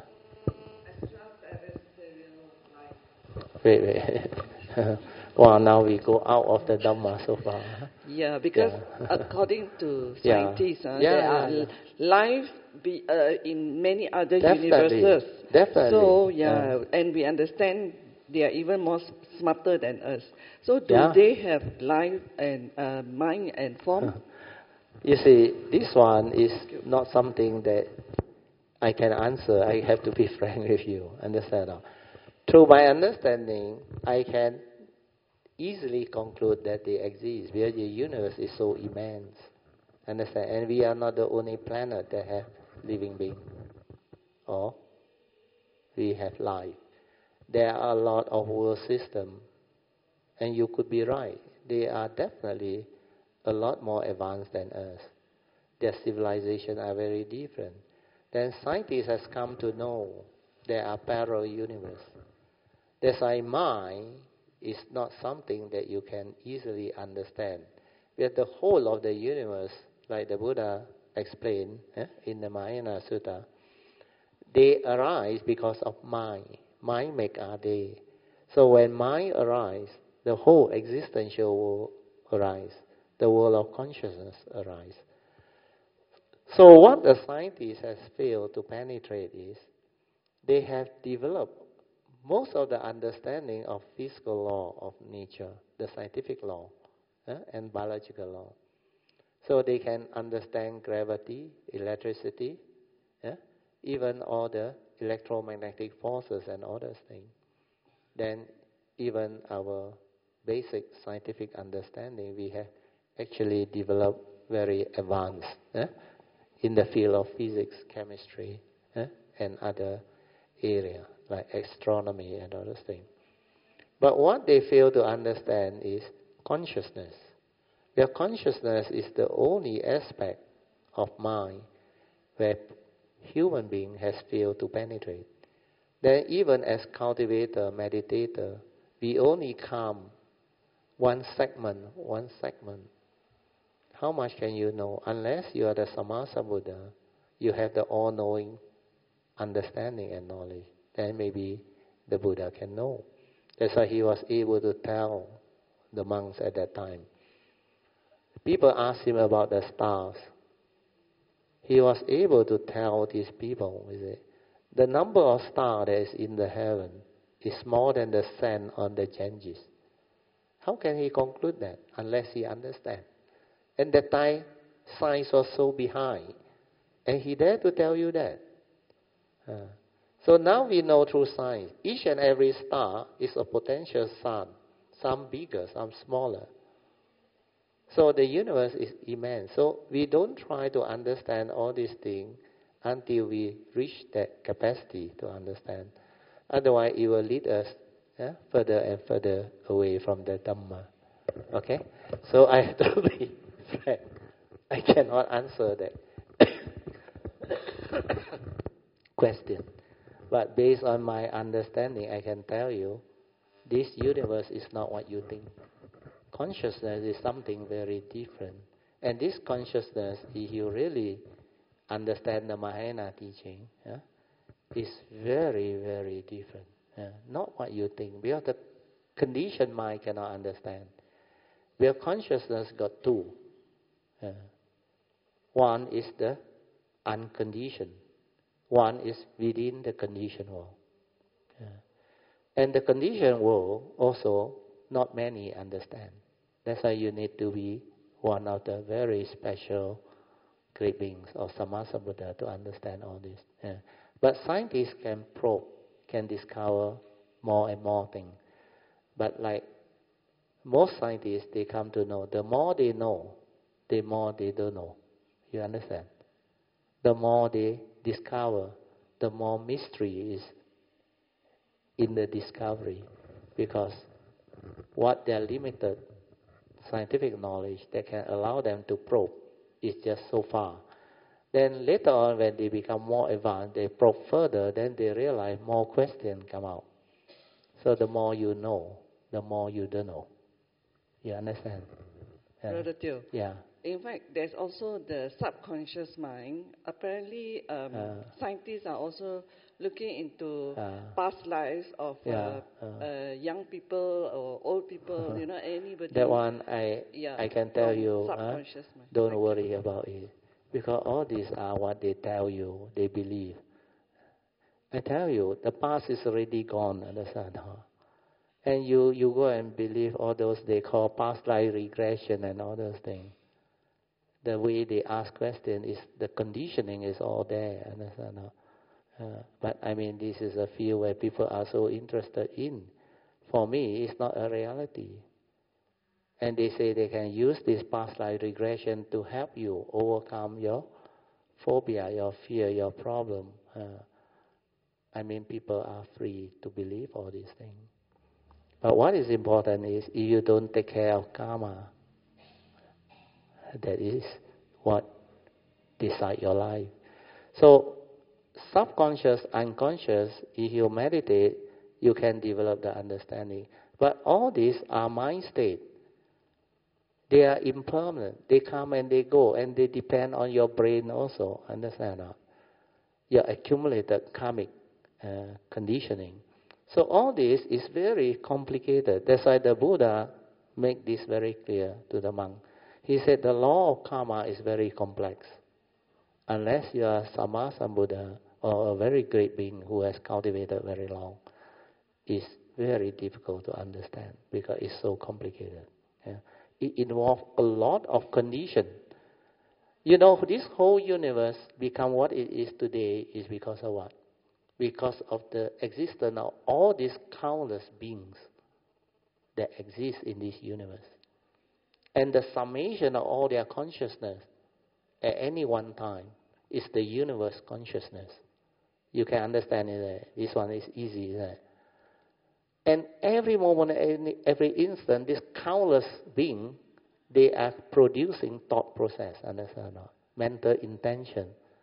Wait, wait. Well, now we go out of the Dhamma so far. Yeah, because yeah. according to yeah. scientists, uh, yeah, there yeah, are yeah. life be, uh, in many other Definitely. universes. Definitely. So, yeah, yeah, and we understand they are even more smarter than us. So, do yeah. they have life and uh, mind and form? You see, this one is not something that I can answer. I have to be frank with you. Understand? Through my understanding, I can easily conclude that they exist because the universe is so immense. Understand? And we are not the only planet that have living beings. Or we have life. There are a lot of world systems. And you could be right. They are definitely a lot more advanced than us. Their civilizations are very different. Then scientists has come to know there are parallel universes. That's why mind is not something that you can easily understand. Because the whole of the universe, like the Buddha explained eh, in the Mahayana Sutta, they arise because of mind. Mind make our day. So when mind arises, the whole existential world arise. The world of consciousness arise. So what the scientists has failed to penetrate is they have developed most of the understanding of physical law of nature, the scientific law, eh, and biological law. So they can understand gravity, electricity, eh, even all the electromagnetic forces and all those things. Then even our basic scientific understanding, we have actually developed very advanced eh, in the field of physics, chemistry, eh, and other areas like astronomy and other things. But what they fail to understand is consciousness. Their consciousness is the only aspect of mind where human being has failed to penetrate. Then even as cultivator, meditator, we only come one segment, one segment. How much can you know? Unless you are the Sammasambuddha, you have the all-knowing understanding and knowledge. Then maybe the Buddha can know. That's why he was able to tell the monks at that time. People asked him about the stars. He was able to tell these people, is it, the number of stars that is in the heaven is more than the sand on the Ganges. How can he conclude that unless he understands? And that time, science was so behind. And he dared to tell you that. Uh, so now we know through science, each and every star is a potential sun. Some bigger, some smaller. So the universe is immense. So we don't try to understand all these things until we reach that capacity to understand. Otherwise, it will lead us yeah, further and further away from the Dhamma. Okay? So I have to be frank. I cannot answer that question. But based on my understanding, I can tell you, this universe is not what you think. Consciousness is something very different. And this consciousness, if you really understand the Mahayana teaching, yeah, is very, very different. Yeah, not what you think. Because the conditioned mind cannot understand. Where consciousness got two. Yeah. One is the unconditioned. One is within the conditioned world. Yeah. And the conditioned world also not many understand. That's why you need to be one of the very special great beings or Sammasambuddha to understand all this. Yeah. But scientists can probe, can discover more and more things. But like most scientists, they come to know, the more they know, the more they don't know. You understand? The more they discover, the more mystery is in the discovery. Because what their limited scientific knowledge that can allow them to probe is just so far. Then later on, when they become more advanced, they probe further, then they realize more questions come out. So the more you know, the more you don't know. You understand? Yeah. Brother Teo. Yeah. In fact, there's also the subconscious mind. Apparently, um, uh, scientists are also looking into uh, past lives of yeah, uh, uh, uh, young people or old people, uh-huh. you know, anybody. That one, I yeah, I can tell you, subconscious huh? mind. Don't Thank worry you. about it. Because all these are what they tell you, they believe. I tell you, the past is already gone, understand? Huh? And you, you go and believe all those they call past life regression and all those things. The way they ask questions is, the conditioning is all there, understand? Huh? Uh, but I mean, this is a field where people are so interested in. For me, it's not a reality. And they say they can use this past life regression to help you overcome your phobia, your fear, your problem. Uh, I mean, people are free to believe all these things. But what is important is if you don't take care of karma, that is what decides your life. So, subconscious, unconscious, if you meditate, you can develop the understanding. But all these are mind state. They are impermanent. They come and they go, and they depend on your brain also. Understand that? Your accumulated karmic uh, conditioning. So all this is very complicated. That's why the Buddha made this very clear to the monk. He said the law of karma is very complex. Unless you are Sammasambuddha or a very great being who has cultivated very long, is very difficult to understand because it's so complicated. Yeah? It involves a lot of conditions. You know, this whole universe become what it is today is because of what? Because of the existence of all these countless beings that exist in this universe. And the summation of all their consciousness at any one time is the universe consciousness. You can understand it. This one is easy. Right? And every moment, every instant, this countless being, they are producing thought process, understand or not? Mental intention.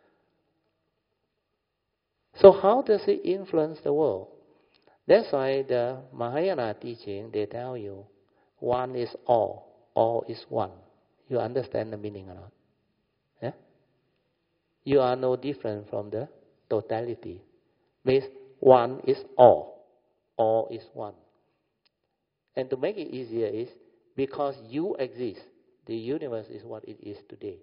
So how does it influence the world? That's why the Mahayana teaching, they tell you, one is all, all is one. You understand the meaning or not? Yeah? You are no different from the totality. Means one is all, all is one. And to make it easier is, because you exist, the universe is what it is today.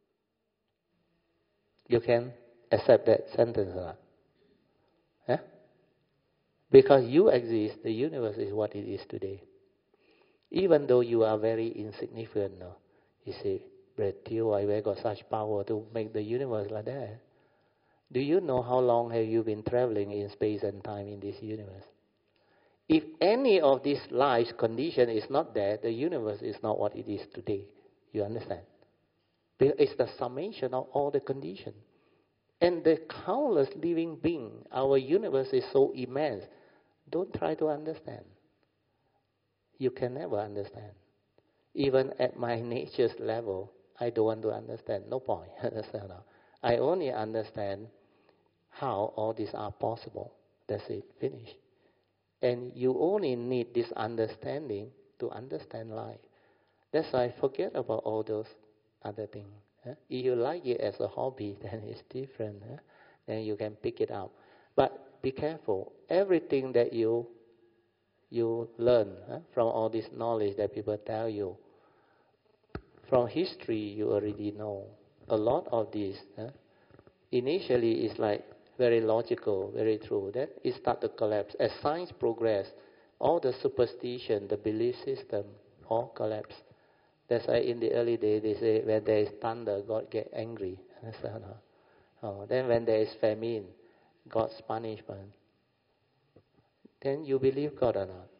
You can accept that sentence or not? Yeah? Because you exist, the universe is what it is today. Even though you are very insignificant, no? You say, Brett Tew, I got such power to make the universe like that. Do you know how long have you been traveling in space and time in this universe? If any of these life condition is not there, the universe is not what it is today. You understand? Because it's the summation of all the conditions. And the countless living beings, our universe is so immense. Don't try to understand. You can never understand. Even at my nature's level, I don't want to understand. No point. Understand? I only understand how all these are possible. That's it. Finish. And you only need this understanding to understand life. That's why forget about all those other things. Huh? If you like it as a hobby, then it's different. Huh? Then you can pick it up. But be careful. Everything that you you learn huh, from all this knowledge that people tell you, from history you already know. A lot of this huh, initially is like very logical, very true. Then it starts to collapse. As science progresses, all the superstition, the belief system, all collapse. That's why in the early days they say when there is thunder, God get angry. Oh, then when there is famine, God's punishment. Then you believe God or not?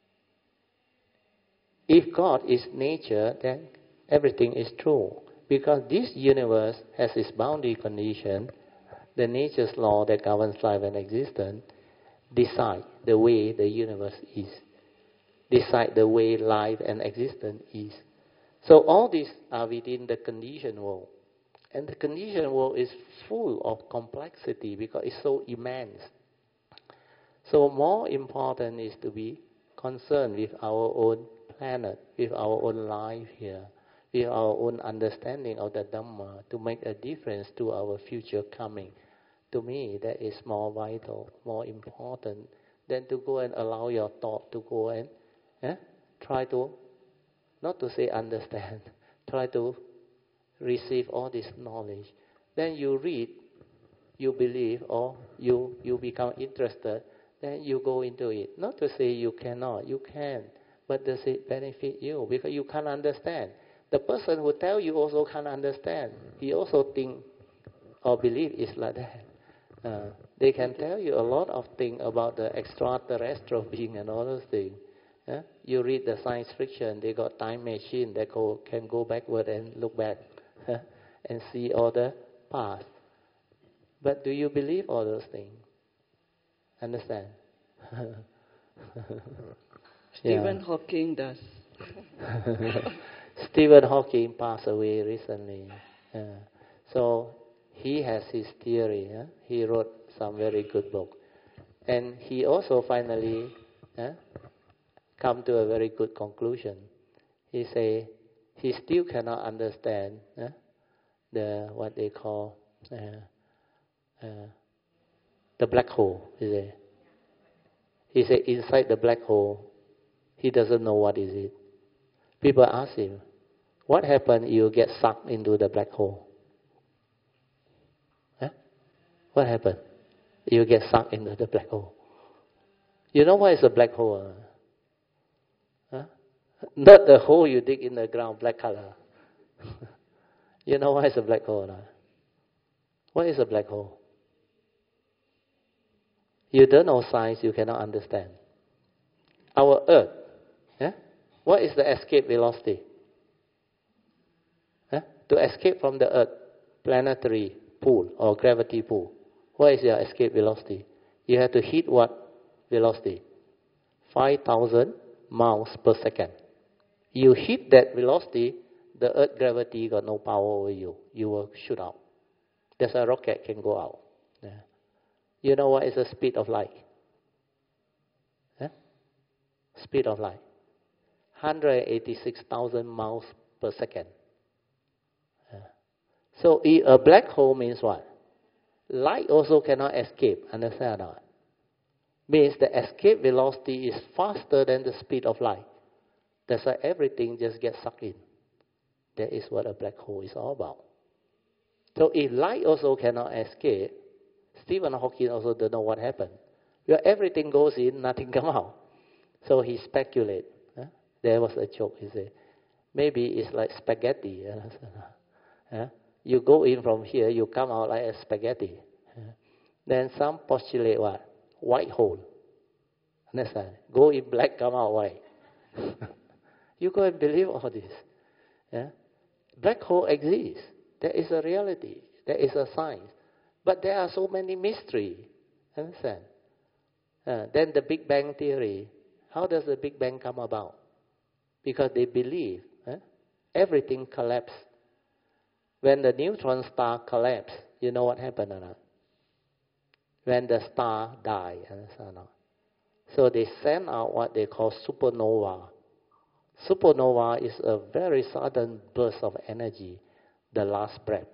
If God is nature, then everything is true. Because this universe has its boundary condition, the nature's law that governs life and existence decide the way the universe is. Decide the way life and existence is. So all these are within the conditioned world. And the conditioned world is full of complexity because it's so immense. So more important is to be concerned with our own planet, with our own life here, with our own understanding of the Dhamma to make a difference to our future coming. To me, that is more vital, more important than to go and allow your thought to go and eh, try to, not to say understand, try to receive all this knowledge. Then you read, you believe, or you, you become interested, then you go into it. Not to say you cannot, you can, but does it benefit you? Because you can't understand. The person who tells you also can't understand. He also think or believe it's like that. Uh, they can tell you a lot of things about the extraterrestrial being and all those things. Yeah? You read the science fiction, they got time machine that go, can go backward and look back huh? and see all the past. But do you believe all those things? Understand? Stephen Hawking does. Stephen Hawking passed away recently. Uh, so he has his theory. Huh? He wrote some very good book. And he also finally huh, come to a very good conclusion. He say he still cannot understand huh, the what they call uh, uh, the black hole. He say. He say inside the black hole, he doesn't know what is it. People ask him, what happens if you get sucked into the black hole? Huh? What happens if you get sucked into the black hole? You know what is a black hole? Huh? Not the hole you dig in the ground, black color. You know what is a black hole? Huh? What is a black hole? You don't know science, you cannot understand. Our Earth, yeah? What is the escape velocity? Huh? To escape from the Earth, planetary pull or gravity pull, what is your escape velocity? You have to hit what velocity? five thousand miles per second. You hit that velocity, the Earth gravity got no power over you. You will shoot out. That's why a rocket can go out. Yeah. You know what is the speed of light? Huh? Speed of light. one hundred eighty-six thousand miles per second. Yeah. So a black hole means what? Light also cannot escape. Understand or not? Means the escape velocity is faster than the speed of light. That's why everything just gets sucked in. That is what a black hole is all about. So if light also cannot escape, Stephen Hawking also don't know what happened. Well, everything goes in, nothing comes out. So he speculated. Huh? There was a joke. He said, maybe it's like spaghetti. Huh? You go in from here, you come out like a spaghetti. Huh? Then some postulate what? White hole. Understand? Go in black, come out white. You go and believe all this. Yeah? Black hole exists. There is a reality. There is a science. But there are so many mysteries. Understand? Uh, then the Big Bang theory. How does the Big Bang come about? Because they believe eh, everything collapsed. When the neutron star collapsed, you know what happened or not? When the star died. Understand or not? So they send out what they call supernova. Supernova is a very sudden burst of energy, the last breath.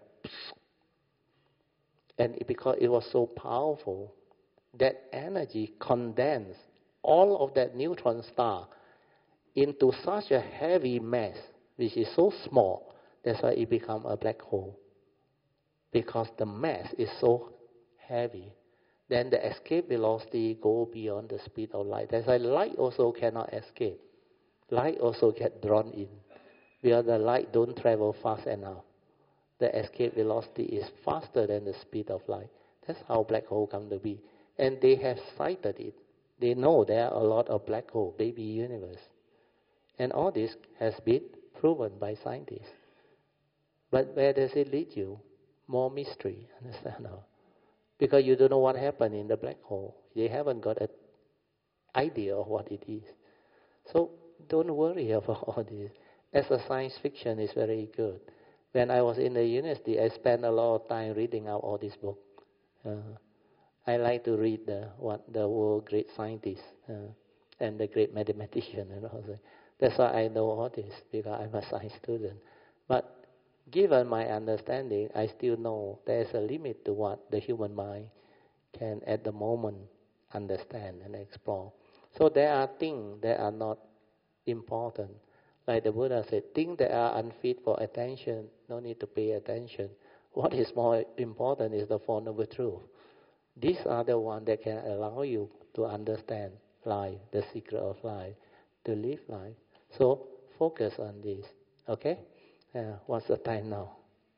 And it, because it was so powerful, that energy condensed all of that neutron star into such a heavy mass, which is so small, that's why it becomes a black hole. Because the mass is so heavy, then the escape velocity go beyond the speed of light. That's why light also cannot escape. Light also get drawn in. Because the light don't travel fast enough. The escape velocity is faster than the speed of light. That's how black hole come to be. And they have cited it. They know there are a lot of black hole, baby universe. And all this has been proven by scientists. But where does it lead you? More mystery, understand? Because you don't know what happened in the black hole. They haven't got an idea of what it is. So don't worry about all this. As a science fiction, it's very good. When I was in the university, I spent a lot of time reading out all these books. Uh, I like to read the what the world great scientists uh, and the great mathematician and all that. That's why I know all this, because I'm a science student. But given my understanding, I still know there is a limit to what the human mind can at the moment understand and explore. So there are things that are not important. Like the Buddha said, things that are unfit for attention, no need to pay attention. What is more important is the Four Noble Truths. These are the ones that can allow you to understand life, the secret of life, to live life. So focus on this. Okay? Uh, what's the time now?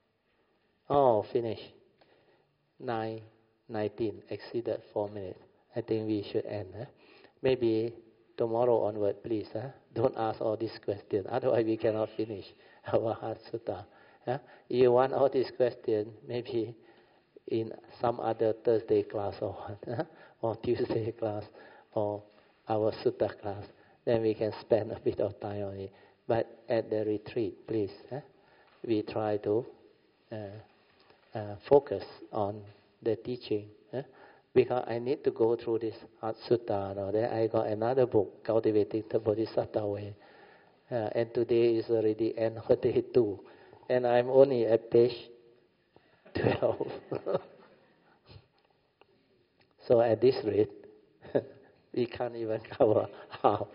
Oh, finish. Nine, nineteen, exceeded four minutes. I think we should end. Huh? Maybe tomorrow onward, please. Huh? Don't ask all these questions. Otherwise, we cannot finish our Heart Sutta. Huh? If you want all these questions, maybe in some other Thursday class or huh? or Tuesday class or our Sutta class, then we can spend a bit of time on it. But at the retreat, please, huh? we try to uh, uh, focus on the teaching. Huh? Because I need to go through this Heart Sutta. Now. Then I got another book, Cultivating the Bodhisattva Way. Uh, and today is already end of day two. And I'm only at page twelve. So at this rate, we can't even cover half.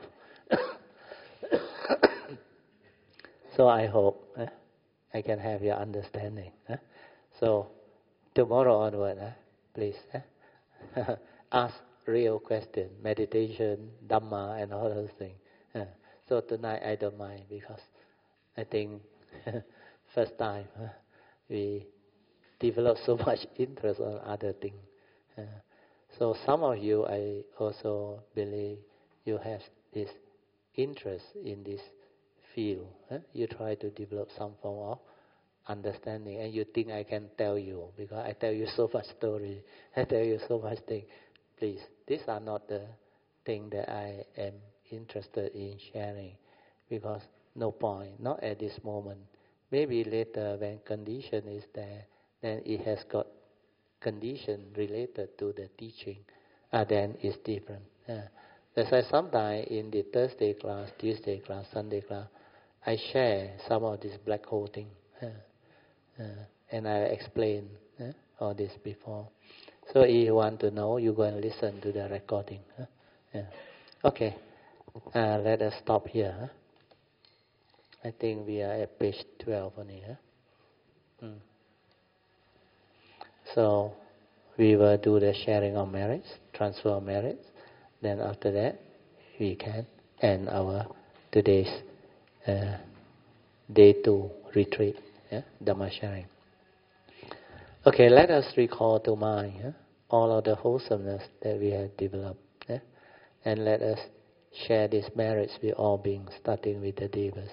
So I hope eh, I can have your understanding. Eh? So tomorrow onward, eh, please eh, ask real question, meditation, Dhamma, and all those things. Uh, so tonight I don't mind because I think first time uh, we develop so much interest on other things. Uh, so some of you, I also believe you have this interest in this field. Huh? You try to develop some form of understanding, and you think I can tell you because I tell you so much story, I tell you so much thing. Please, these are not the thing that I am interested in sharing, because no point, not at this moment. Maybe later when condition is there, then it has got condition related to the teaching, uh, then it's different. Uh, that's why sometimes in the Thursday class, Tuesday class, Sunday class, I share some of this black hole thing. Uh, uh, and I explained uh, all this before. So if you want to know, you go and listen to the recording. Huh? Yeah. Okay, uh, let us stop here. Huh? I think we are at page twelve only. Huh? Mm. So we will do the sharing of merits, transfer of merits. Then after that, we can end our today's uh, day two retreat, yeah? Dhamma sharing. Okay, let us recall to mind yeah? all of the wholesomeness that we have developed. Yeah? And let us share these merits with all beings, starting with the devas.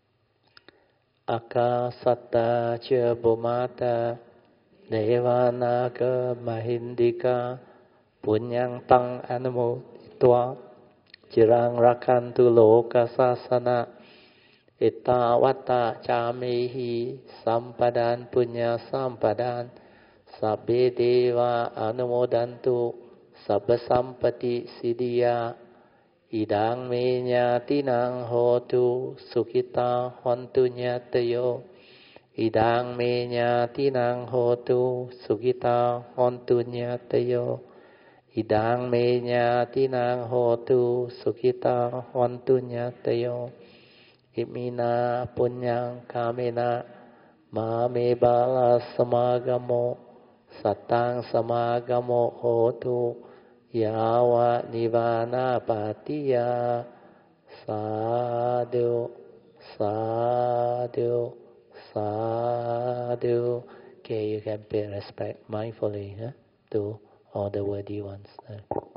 Akasatta cha bhumata devanaga mahindika punyang tang anumoditva jirang rakantu loka sasana Ittavata camehi sampadan punya sampadan sabbe deva anumodantu sabba sampati siddhya idang me nyatinang hotu sukhita hontu nyatayo idang me nyatinang hotu sukhita hontu nyatayo idang me nyatinang hotu sukhita hontu nyatayo Imina punyang kamena ma me bala samagamo satang samagamo hotu yawa nivana patiya sadhu sadhu sadhu. Okay, you can pay respect mindfully huh, to all the worthy ones. Uh.